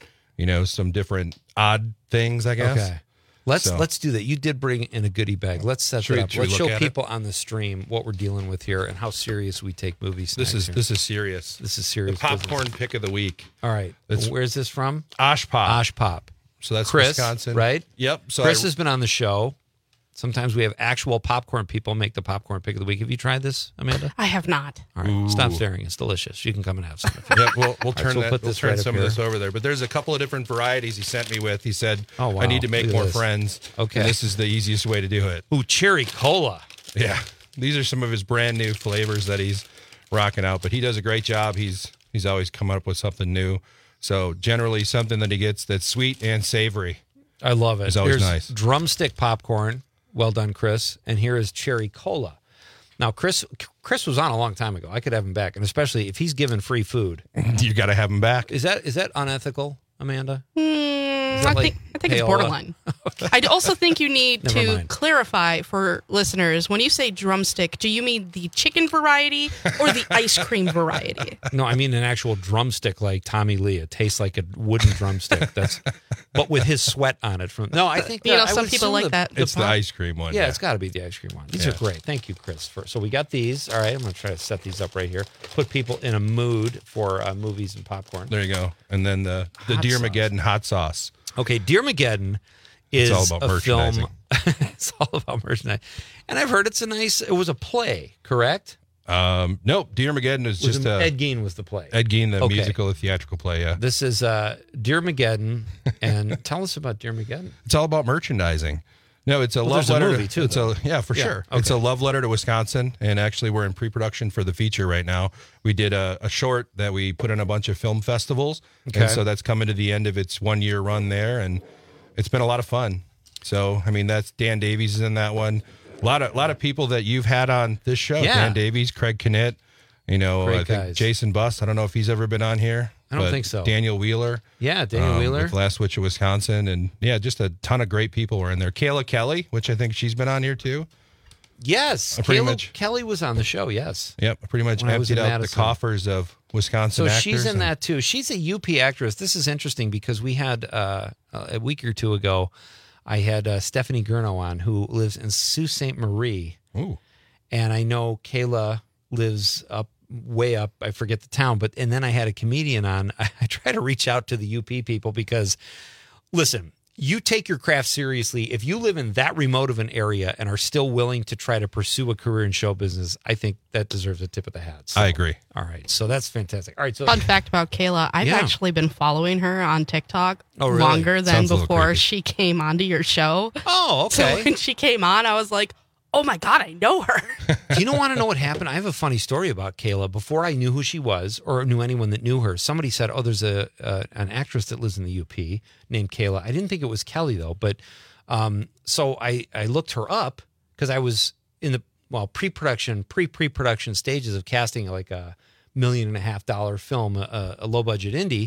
you know, some different odd things, I guess. Okay. Let's So- let's do that. You did bring in a goodie bag. Let's set Should that we- up. should we Let's look show at it? people on the stream what we're dealing with here and how serious we take movies. This is this is serious. This is serious. The popcorn business. pick of the week. All right. It's- Where's this from? Osh Pop. Osh Pop. So that's Chris, Wisconsin, right? Yep. So Chris I- has been on the show. Sometimes we have actual popcorn people make the popcorn pick of the week. Have you tried this, Amanda? I have not. All right. Ooh. Stop staring. It's delicious. You can come and have some. If you Yeah, we'll, we'll All right, turn so that. put We'll this turn right up some of here. this over there. But there's a couple of different varieties he sent me with. He said, Oh, wow. I need to make Look at more this. friends. Okay. And this is the easiest way to do it. Ooh, cherry cola. Yeah. These are some of his brand new flavors that he's rocking out. But he does a great job. He's he's always coming up with something new. So generally something that he gets that's sweet and savory. I love it. It's always Here's nice. drumstick popcorn. Well done, Chris. And here is cherry cola. Now, Chris Chris was on a long time ago. I could have him back, and especially if he's given free food. You got to have him back. Is that is that unethical, Amanda? Mm, that I like think I think it's payola? borderline. I also think you need Never to mind. clarify for listeners, when you say drumstick, do you mean the chicken variety or the ice cream variety? No, I mean an actual drumstick like Tommy Lee. It tastes like a wooden drumstick. That's but with his sweat on it. From no, I think You know, uh, I some would people assume like the- that. It's the pop- ice cream one. Yeah, it's got to be the ice cream one. These Yeah. are great. Thank you, Chris. For, so we got these. All right, I'm going to try to set these up right here. Put people in a mood for uh, movies and popcorn. There you go. And then the, the Hot Dear sauce. Mageddon hot sauce. Okay, Dear Mageddon is It's all about a film. merchandising. It's all about merchandise, and I've heard it's a nice. It was a play, correct? Um, nope. Dear Mageddon is Was just it- a, Ed Gein was the play. Ed Gein, the Okay. musical, the theatrical play. Yeah. This is uh, Dear Mageddon, and tell us about Dear Mageddon. It's all about merchandising. No, it's a Well, love there's a letter. movie, to, too, It's though. a yeah, for Yeah, sure. okay. It's a love letter to Wisconsin, and actually, we're in pre-production for the feature right now. We did a, a short that we put in a bunch of film festivals, Okay. and so that's coming to the end of its one-year run there, and it's been a lot of fun. So, I mean, that's Dan Davies is in that one. A lot of a lot of people that you've had on this show. Yeah. Dan Davies, Craig Knitt. You know, Great I think guys. Jason Buss. I don't know if he's ever been on here. I don't but think so. Daniel Wheeler. Yeah, Daniel um, Wheeler. with Last Witch of Wisconsin, and yeah, just a ton of great people were in there. Kayla Kelly, which I think she's been on here too. Yes, I pretty Caleb much- Kelly was on the show. Yes. Yep, I pretty much When I was emptied in out Madison. the coffers of Wisconsin So actors. she's in and- that too. She's a U P actress. This is interesting because we had uh, a week or two ago, I had uh, Stephanie Gurno on, who lives in Sault Ste. Marie. Ooh. And I know Kayla lives up way up. I forget the town, but and then I had a comedian on. I, I try to reach out to the U P people because, listen, you take your craft seriously. If you live in that remote of an area and are still willing to try to pursue a career in show business, I think that deserves a tip of the hat. So, I agree. All right, so that's fantastic. All right, so Fun fact about Kayla, I've Yeah. actually been following her on TikTok Oh, really? longer than Sounds a little before creepy. she came onto your show. Oh, So okay. when she came on, I was like, oh my God, I know her. Do you know, want to know what happened? I have a funny story about Kayla. Before I knew who she was or knew anyone that knew her, somebody said, oh, there's a uh, an actress that lives in the U P named Kayla. I didn't think it was Kelly, though. But um, so I, I looked her up because I was in the, well, pre-production, pre-pre-production stages of casting like a million and a half dollar film, a, a low-budget indie.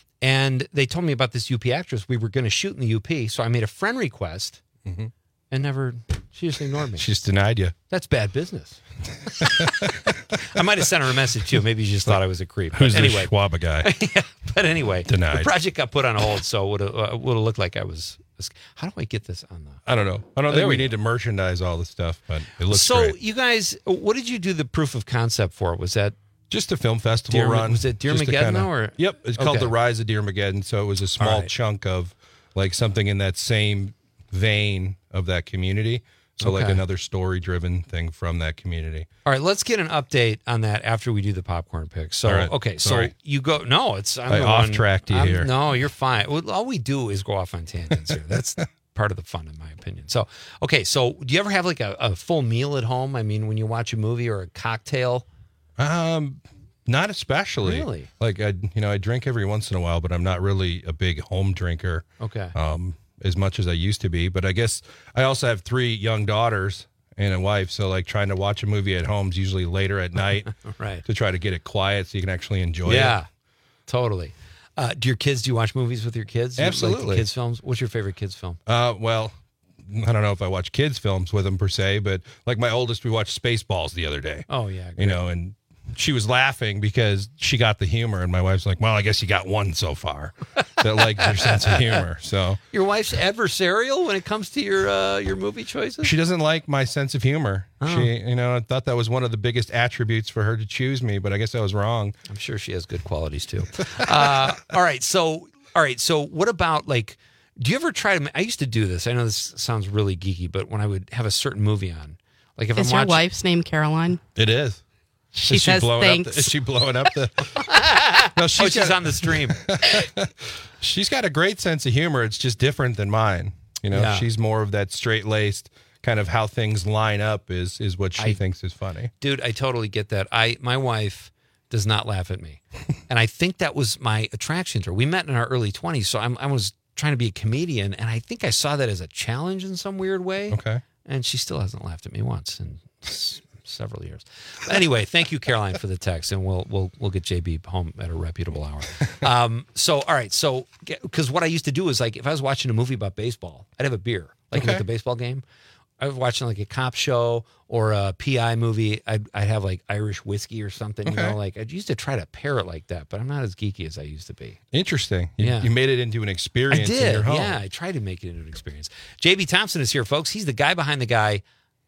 And they told me about this U P actress. We were going to shoot in the U P. So I made a friend request Mhm. and never, she just ignored me. She just denied you. That's bad business. I might have sent her a message too. Maybe she just thought I was a creep. But Who's anyway, the Schwaba guy? yeah, but anyway, Denied. the project got put on hold, so it would have uh, would have looked like I was. How do I get this on the? I don't know. I don't There think we we go. need to merchandise all the stuff, but it looks so great. you guys, what did you do the proof of concept for? Was that Just a film festival Dear- run. was it Dear Just to Mageddon, kinda- though, or- Yep, it's called Okay. The Rise of Dear Mageddon. So it was a small All right. chunk of like something in that same vein of that community. So like Okay. another story-driven thing from that community. All right, let's get an update on that after we do the popcorn pick. So, All right, okay, sorry. so you go. No, it's I'm I the one- off-tracked you I'm- here. No, you're fine. Well, all we do is go off on tangents here. That's part of the fun, in my opinion. So, okay, so do you ever have like a, a full meal at home? I mean, when you watch a movie or a cocktail? Um, not especially. Really? Like I, you know, I drink every once in a while, but I'm not really a big home drinker. Okay. Um, as much as I used to be, but I guess I also have three young daughters and a wife, so like trying to watch a movie at home is usually later at night, Right. To try to get it quiet so you can actually enjoy it. Yeah, totally. Uh, do your kids? Do you watch movies with your kids? Do you like the Absolutely. kids films. What's your favorite kids film? Uh, well, I don't know if I watch kids films with them per se, but like my oldest, we watched Spaceballs the other day. Oh yeah, You know, and she was laughing because she got the humor, and my wife's like, "Well, I guess you got one so far." that like your sense of humor. So your wife's adversarial when it comes to your uh, your movie choices? She doesn't like my sense of humor. Oh. She, you know, I thought that was one of the biggest attributes for her to choose me, but I guess I was wrong. I'm sure she has good qualities too. uh, all right, so all right, so what about like? Do you ever try to? I used to do this. I know this sounds really geeky, but when I would have a certain movie on, like if Is I'm your watching, wife's name Caroline? It is. She is says she blowing thanks. Up the, is she blowing up the? No, she's, oh, she's got, on the stream. She's got a great sense of humor. It's just different than mine. You know, Yeah. she's more of that straight laced kind of how things line up is is what she I- thinks is funny. Dude, I totally get that. I my wife does not laugh at me, and I think that was my attraction to her. We met in our early twenties, so I'm, I was trying to be a comedian, and I think I saw that as a challenge in some weird way. Okay, and she still hasn't laughed at me once in s- several years. But anyway, thank you, Caroline, for the text, and we'll we'll we'll get J B home at a reputable hour. Um, so all right, so because what I used to do is like if I was watching a movie about baseball, I'd have a beer, like Okay. at the baseball game. I was watching like a cop show or a P I movie. I'd, I'd have like Irish whiskey or something, you Okay. know, like I used to try to pair it like that, but I'm not as geeky as I used to be. Interesting. You, Yeah. you made it into an I experience did. in your home. Yeah, I tried to make it into an experience. J B Thompson is here, folks. He's the guy behind the guy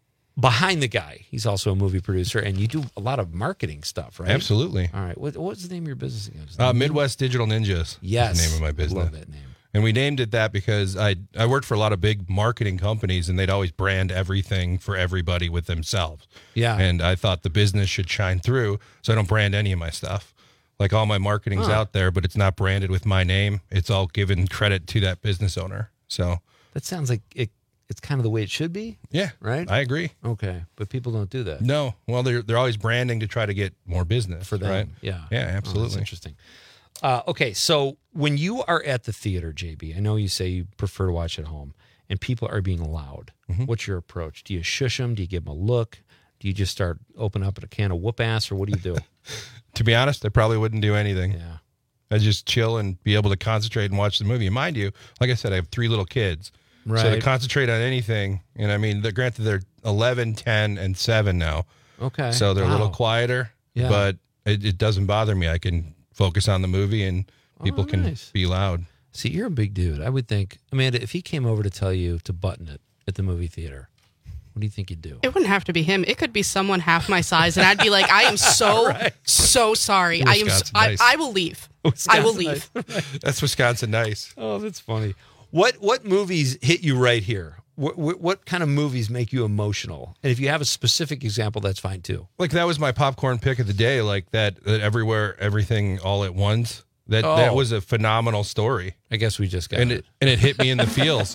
behind the guy. He's also a movie producer, and you do a lot of marketing stuff, right? Absolutely. All right. What, what's the name of your business again? Is it Uh, Min- Midwest Digital Ninjas. Yes. is the name of my business. Love that name. And we named it that because I I worked for a lot of big marketing companies, and they'd always brand everything for everybody with themselves. Yeah. And I thought the business should shine through, so I don't brand any of my stuff. Like all my marketing's Huh. out there, but it's not branded with my name. It's all given credit to that business owner. So That sounds like it, it's kind of the way it should be. yeah, Right? I agree. Okay. But people don't do that. No, well, they're they're always branding to try to get more business For them. right? Yeah. yeah, Oh, that's absolutely. interesting. Uh, okay, so when you are at the theater, J B, I know you say you prefer to watch at home, and people are being loud. Mm-hmm. What's your approach? Do you shush them? Do you give them a look? Do you just start open up a can of whoop ass, or what do you do? To be honest, I probably wouldn't do anything. Yeah. I'd just chill and be able to concentrate and watch the movie. And mind you, like I said, I have three little kids. So to Right. concentrate on anything, and I mean, the, granted, they're eleven, ten, and seven now. Okay. So they're a little Wow. quieter, Yeah. but it, it doesn't bother me. I can focus on the movie and people Oh, can nice. be loud. See, you're a big dude. I would think, Amanda, if he came over to tell you to button it at the movie theater, what do you think you'd do? It wouldn't have to be him. It could be someone half my size, and I'd be like, I am so, so sorry. I am. Wisconsin I, nice. I will leave. I will Wisconsin leave. That's Wisconsin nice. Oh, that's funny. What what movies hit you right here? What, what what kind of movies make you emotional? And if you have a specific example, that's fine too. Like that was my popcorn pick of the day. Like that, that everywhere, everything, all at once. That Oh. that was a phenomenal story. I guess we just got and it. it and it hit me in the feels.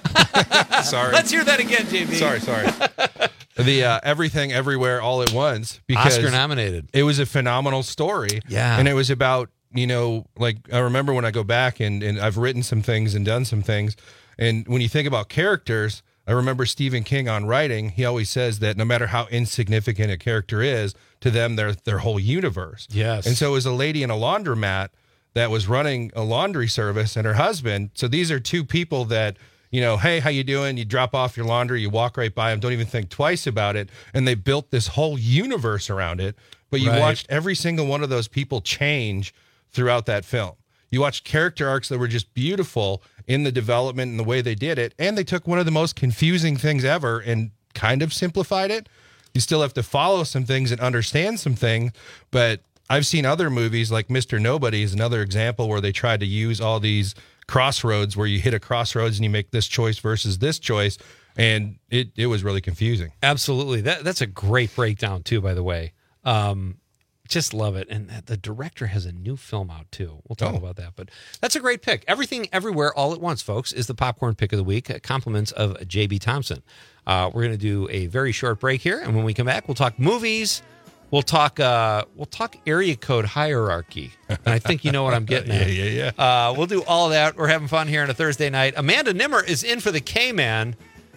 Sorry. Let's hear that again, J B. Sorry, sorry. The uh, Everything Everywhere All at Once, because Oscar nominated. It was a phenomenal story. Yeah. And it was about, you know, like I remember when I go back and, and I've written some things and done some things. And when you think about characters, I remember Stephen King on writing, he always says that no matter how insignificant a character is, to them, they're their whole universe. Yes. And so it was a lady in a laundromat that was running a laundry service and her husband. So these are two people that, you know, hey, how you doing? You drop off your laundry, you walk right by them, don't even think twice about it. And they built this whole universe around it. But you Right. watched every single one of those people change throughout that film. You watched character arcs that were just beautiful in the development and the way they did it. And they took one of the most confusing things ever and kind of simplified it. You still have to follow some things and understand some things, but I've seen other movies like Mister Nobody is another example where they tried to use all these crossroads where you hit a crossroads and you make this choice versus this choice, and it, it was really confusing. Absolutely. That that's a great breakdown too, by the way. Um, just love it. And the director has a new film out too. We'll talk Oh. about that. But that's a great pick. Everything Everywhere All at Once, folks, is the popcorn pick of the week. Compliments of J B Thompson. Uh, we're going to do a very short break here, and when we come back, we'll talk movies. We'll talk. Uh, we'll talk area code hierarchy, and I think you know what I'm getting at. Yeah, yeah, yeah. Uh, we'll do all of that. We're having fun here on a Thursday night. Amanda Nimmer is in for the K-Man,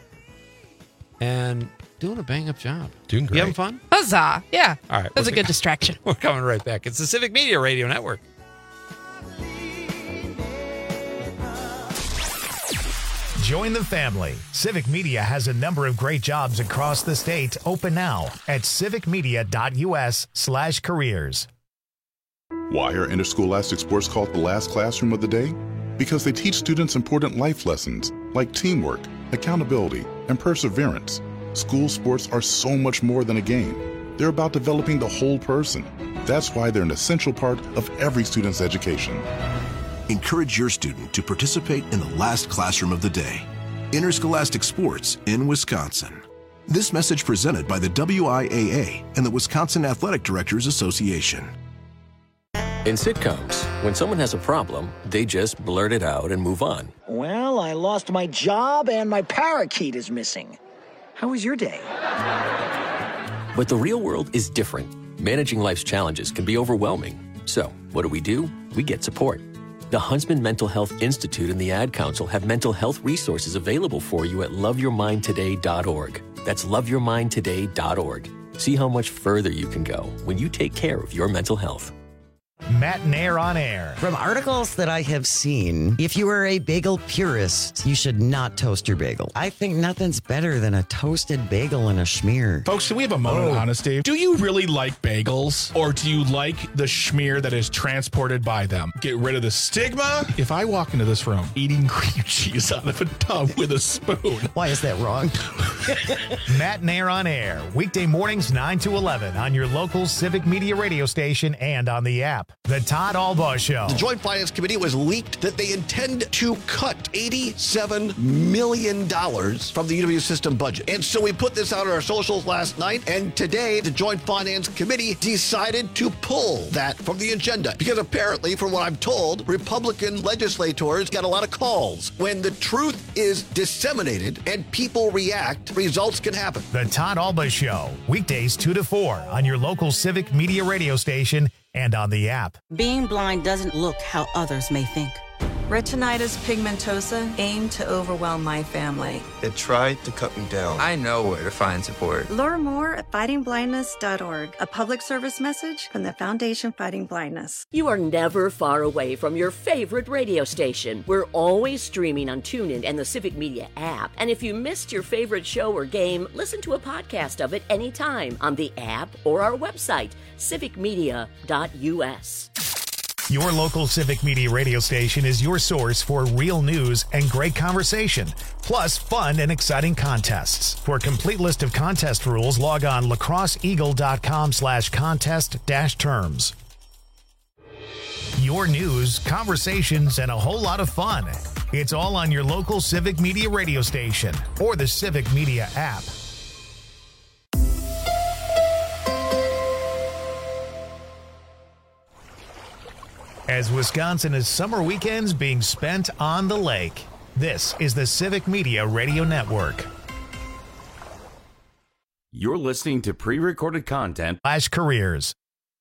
and doing a bang-up job. Doing great. You having fun? Huzzah. Yeah. All right. That's a we're- good distraction. We're coming right back. It's the Civic Media Radio Network. Join the family. Civic Media has a number of great jobs across the state open now at civicmedia.us slash careers. Why are interscholastic sports called the last classroom of the day? because they teach students important life lessons like teamwork, accountability, and perseverance. School sports are so much more than a game. They're about developing the whole person. That's why they're an essential part of every student's education. Encourage your student to participate in the last classroom of the day. Interscholastic Sports in Wisconsin. This message presented by the W I A A and the Wisconsin Athletic Directors Association. In sitcoms, when someone has a problem, they just blurt it out and move on. Well, I lost my job and my parakeet is missing. How was your day? But the real world is different. Managing life's challenges can be overwhelming. So, what do we do? We get support. The Huntsman Mental Health Institute and the Ad Council have mental health resources available for you at love your mind today dot org. That's love your mind today dot org. See how much further you can go when you take care of your mental health. Matt Nair on air. From articles that I have seen, if you are a bagel purist, you should not toast your bagel. I think nothing's better than a toasted bagel and a schmear. Folks, can we have a moment Oh. of honesty? Do you really like bagels, or do you like the schmear that is transported by them? Get rid of the stigma. If I walk into this room eating cream cheese out of a tub with a spoon. Why is that wrong? Matt Nair on air. Weekday mornings nine to eleven on your local Civic Media radio station and on the app. The Todd Albaugh Show. The Joint Finance Committee was leaked that they intend to cut eighty-seven million dollars from the U W system budget. And so we put this out on our socials last night, and today the Joint Finance Committee decided to pull that from the agenda. Because apparently, from what I'm told, Republican legislators got a lot of calls. When the truth is disseminated and people react, results can happen. The Todd Albaugh Show. Weekdays two to four on your local Civic Media radio station and on the app. Being blind doesn't look how others may think. Retinitis pigmentosa aimed to overwhelm my family. It tried to cut me down. I know where to find support. Learn more at fighting blindness dot org, a public service message from the Foundation Fighting Blindness. You are never far away from your favorite radio station. We're always streaming on TuneIn and the Civic Media app. And if you missed your favorite show or game, listen to a podcast of it anytime on the app or our website, civic media dot u s. Your local Civic Media radio station is your source for real news and great conversation, plus fun and exciting contests. For a complete list of contest rules, log on lacrosseeagle.com slash contest dash terms. Your news, conversations, and a whole lot of fun. It's all on your local Civic Media radio station or the Civic Media app. As Wisconsin is summer weekends being spent on the lake, this is the Civic Media Radio Network. You're listening to pre-recorded content. Slash careers.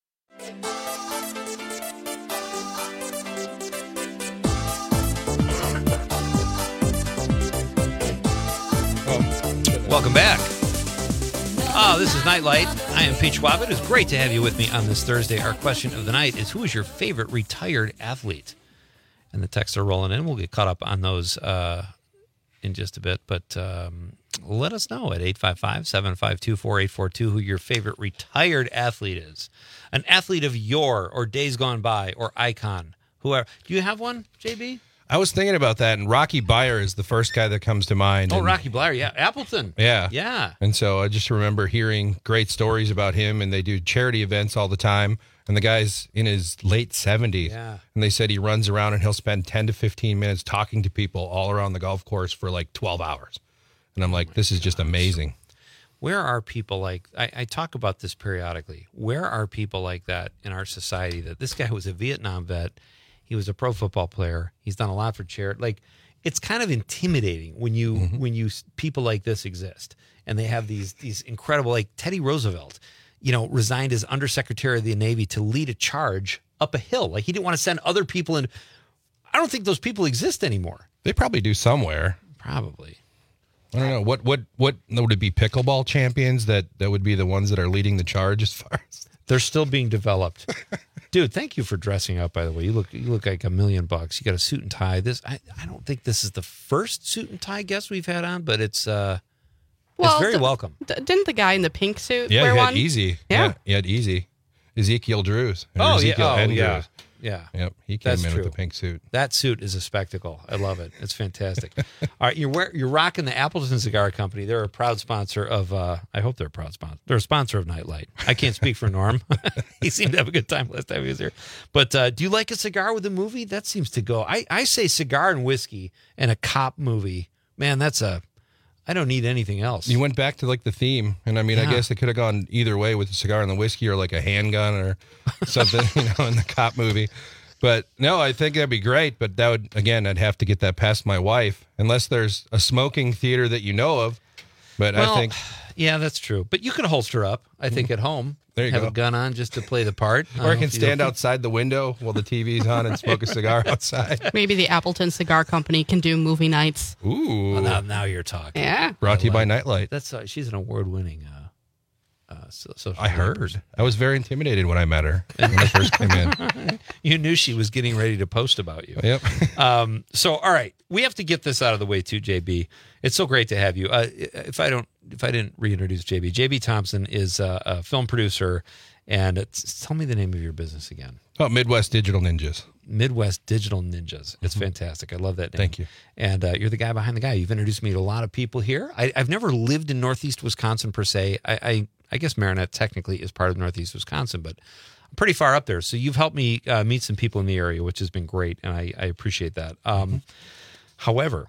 Welcome back. Oh, this is Nightlight. I am Pete Schwab. It's great to have you with me on this Thursday. Our question of the night is, who is your favorite retired athlete? And the texts are rolling in. We'll get caught up on those uh, in just a bit. But um, let us know at eight five five, seven five two, four eight four two who your favorite retired athlete is. An athlete of yore or days gone by or icon. Whoever. Do you have one, J B? I was thinking about that, and Rocky Bleier is the first guy that comes to mind. Oh, and, Rocky Bleier, yeah. Appleton. Yeah. Yeah. And so I just remember hearing great stories about him, and they do charity events all the time. And the guy's in his late seventies. Yeah. And they said he runs around and he'll spend ten to fifteen minutes talking to people all around the golf course for like twelve hours. And I'm like, this is just amazing. Where are people like, I, I talk about this periodically. Where are people like that in our society? That this guy was a Vietnam vet. He was a pro football player. He's done a lot for charity. Like, it's kind of intimidating when you mm-hmm. when you people like this exist, and they have these these incredible, like Teddy Roosevelt, you know, resigned as Undersecretary of the Navy to lead a charge up a hill. Like, he didn't want to send other people in. I don't think those people exist anymore. They probably do somewhere. Probably. I don't know. What what what would it be? Pickleball champions that that would be the ones that are leading the charge as far as they're still being developed. Dude, thank you for dressing up, by the way. You look you look like a million bucks. You got a suit and tie. This I, I don't think this is the first suit and tie guest we've had on, but it's uh well, it's very d- welcome. D- didn't the guy in the pink suit yeah, wear he had one? Easy. Yeah. yeah, he had Easy. Ezekiel Drews. Oh, Ezekiel yeah. Oh, N. yeah. Drews. Yeah. Yep. He came That's in true. with the pink suit. That suit is a spectacle. I love it. It's fantastic. All right, you're wear, you're rocking the Appleton Cigar Company. They're a proud sponsor of. Uh, I hope they're a proud sponsor. They're a sponsor of Nightlight. I can't speak for Norm. He seemed to have a good time last time he was here. But uh, do you like a cigar with a movie? That seems to go. I I say cigar and whiskey and a cop movie. Man, that's a. I don't need anything else. You went back to like the theme, and I mean, Yeah. I guess it could have gone either way with the cigar and the whiskey, or like a handgun or something, you know, in the cop movie. But no, I think that'd be great. But that would, again, I'd have to get that past my wife, unless there's a smoking theater that you know of. But Well, I think, yeah, that's true. But you can holster up. I think at home. There you have go. a gun on just to play the part. or I can Uh, stand you know, outside the window while the T V's on and smoke a cigar outside. Maybe the Appleton Cigar Company can do movie nights. Ooh. Well, now, now you're talking. Yeah. Brought to you by Nightlight. That's uh, she's an award-winning. Uh, uh, so, social I media heard. person. I was very intimidated when I met her when I first came in. You knew she was getting ready to post about you. Yep. Um, so, all right, we have to get this out of the way too, J B. It's so great to have you. Uh, if I don't, if I didn't reintroduce J B, J B Thompson is a, a film producer, and it's, tell me the name of your business again. Oh, Midwest Digital Ninjas. Midwest Digital Ninjas. It's fantastic. I love that name. Thank you. And uh, you're the guy behind the guy. You've introduced me to a lot of people here. I, I've never lived in Northeast Wisconsin per se. I, I, I guess Marinette technically is part of Northeast Wisconsin, but I'm pretty far up there. So you've helped me uh, meet some people in the area, which has been great, and I, I appreciate that. Um, mm-hmm. However,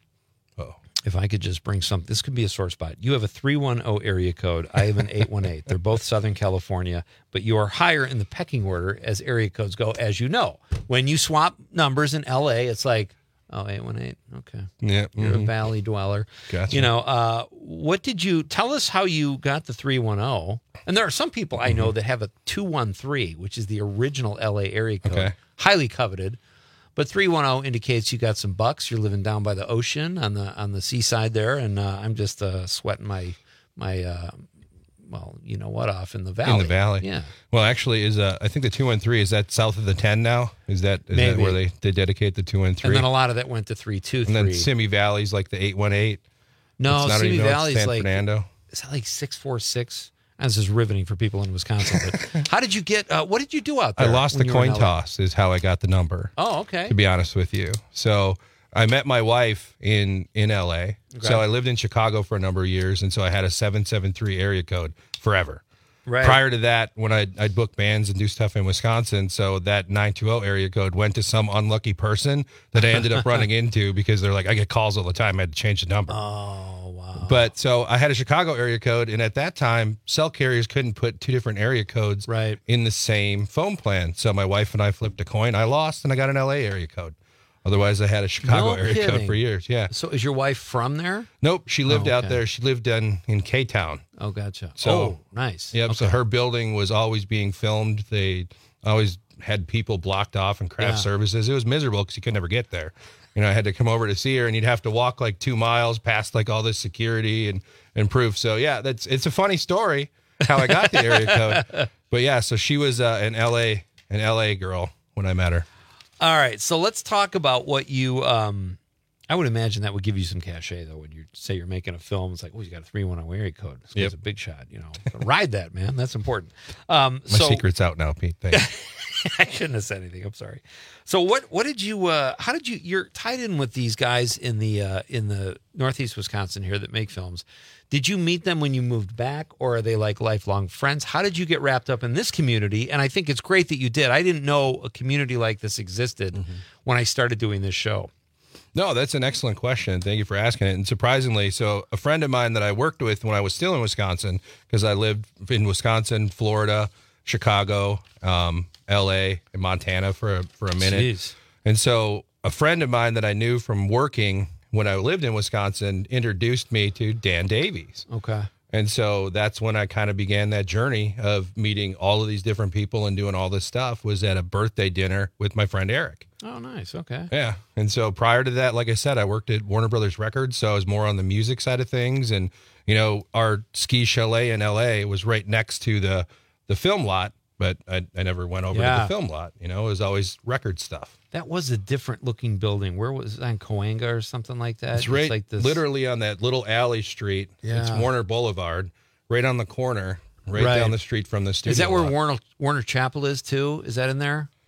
oh, if I could just bring some, this could be a sore spot. You have a three one zero area code. I have an eight one eight. They're both Southern California, but you are higher in the pecking order as area codes go, as you know. When you swap numbers in L A, it's like, oh, eight one eight. Okay. Yeah. You're mhm. a valley dweller. Gotcha. You know, uh, what did you tell us how you got the three one zero? And there are some people I know that have a two one three, which is the original L A area code, Okay. highly coveted. But three one zero indicates you got some bucks. You're living down by the ocean on the on the seaside there, and uh, I'm just uh, sweating my my uh, well, you know what, off in the valley. In the valley. Yeah. Well, actually, is uh, I think the two one three, is that south of the ten now? Is that is that Maybe. where they, they dedicate the two one three? And then a lot of that went to three two And three. then Simi Valley's like the eight one eight. No, It's not Simi even- no, it's Valley's San like Fernando. Is that like six four six? This is riveting for people in Wisconsin. But how did you get? Uh, what did you do out I there? lost when the you were in coin L A? toss is how I got the number. Oh, okay. To be honest with you. So I met my wife in, in L A. Okay. So I lived in Chicago for a number of years. And so I had a seven seven three area code forever. Right. Prior to that, when I'd, I'd book bands and do stuff in Wisconsin, so that nine two zero area code went to some unlucky person that I ended up running into because they're like, I get calls all the time. I had to change the number. Oh, wow. But so I had a Chicago area code, and at that time, cell carriers couldn't put two different area codes right. in the same phone plan. So my wife and I flipped a coin. I lost, and I got an L A area code. Otherwise, I had a Chicago No area kidding. code for years. Yeah. So is your wife from there? Nope. She lived Oh, out okay. there. She lived in, in K-Town. Oh, gotcha. So, oh, nice. Yep. So her building was always being filmed. They always had people blocked off and craft Yeah. services. It was miserable because you could never get there. You know, I had to come over to see her, and you'd have to walk like two miles past like all this security and, and proof. So yeah, that's it's a funny story how I got the area code. But yeah, so she was uh, an L A an L A girl when I met her. All right, so let's talk about what you. Um, I would imagine that would give you some cachet, though, when you say you're making a film. It's like, oh, you got a three one zero area code. This guy's Yep. a big shot. You know, so ride that, man. That's important. Um, My so, secret's out now, Pete. Thanks. I shouldn't have said anything. I'm sorry. So what what did you uh how did you you're tied in with these guys in the uh in the Northeast Wisconsin here that make films. Did you meet them when you moved back, or are they like lifelong friends? How did you get wrapped up in this community? And I think it's great that you did. I didn't know a community like this existed Mm-hmm. when I started doing this show. No, that's an excellent question. Thank you for asking it. And surprisingly, so a friend of mine that I worked with when I was still in Wisconsin, because I lived in Wisconsin, Florida, Chicago, um, L A, and Montana for a, for a minute. Jeez. And so a friend of mine that I knew from working when I lived in Wisconsin introduced me to Dan Davies. Okay. And so that's when I kind of began that journey of meeting all of these different people and doing all this stuff, was at a birthday dinner with my friend Eric. Oh, nice. Okay. Yeah. And so prior to that, like I said, I worked at Warner Brothers Records. So I was more on the music side of things. And, you know, our ski chalet in L A was right next to the, the film lot, but I, I never went over Yeah. to the film lot. You know, it was always record stuff. That was a different looking building. Where was it, on Coanga or something like that? It's right like this. literally on that little alley street. It's Yeah. Warner Boulevard, right on the corner, right, Right. down the street from the studio. Is that where lot. Warner Warner Chapel is too? Is that in there?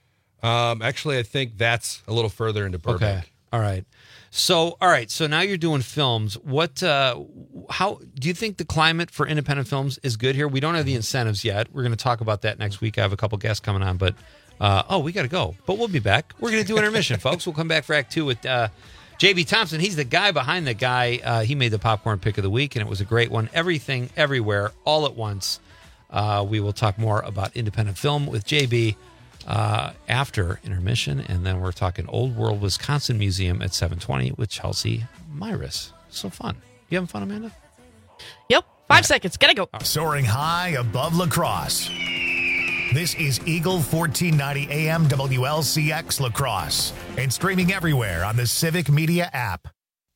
Um, actually, I think that's a little further into Burbank. Okay. All right. So, all right. So now you're doing films. What, uh, how do you think the climate for independent films is good here? We don't have the incentives yet. We're going to talk about that next week. I have a couple guests coming on, but, uh, oh, we got to go, but we'll be back. We're going to do intermission, folks. We'll come back for Act Two with, uh, J B Thompson. He's the guy behind the guy. Uh, he made the popcorn pick of the week, and it was a great one. Everything, everywhere, all at once. Uh, we will talk more about independent film with J B uh, after intermission, and then we're talking Old World Wisconsin Museum at seven twenty with Chelsea Myris. So fun. You having fun, Amanda? Yep. Five right. seconds. Gotta go. Soaring high above La Crosse. This is Eagle fourteen ninety A M W L C X La Crosse and streaming everywhere on the Civic Media app.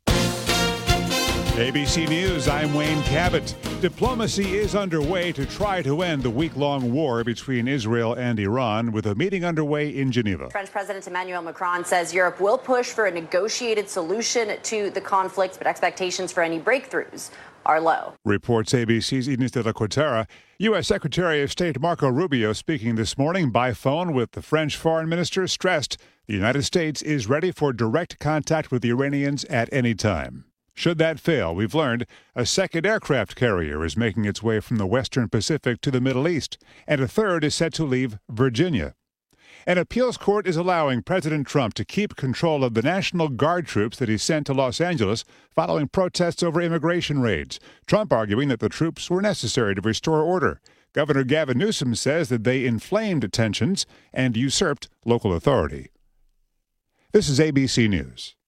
A B C News, I'm Wayne Cabot. Diplomacy is underway to try to end the week-long war between Israel and Iran, with a meeting underway in Geneva. French President Emmanuel Macron says Europe will push for a negotiated solution to the conflict, but expectations for any breakthroughs are low. Reports A B C's Ines de la Cuetara. U S. Secretary of State Marco Rubio, speaking this morning by phone with the French foreign minister, stressed the United States is ready for direct contact with the Iranians at any time. Should that fail, we've learned a second aircraft carrier is making its way from the Western Pacific to the Middle East, and a third is set to leave Virginia. An appeals court is allowing President Trump to keep control of the National Guard troops that he sent to Los Angeles following protests over immigration raids. Trump arguing that the troops were necessary to restore order. Governor Gavin Newsom says that they inflamed tensions and usurped local authority. This is A B C News.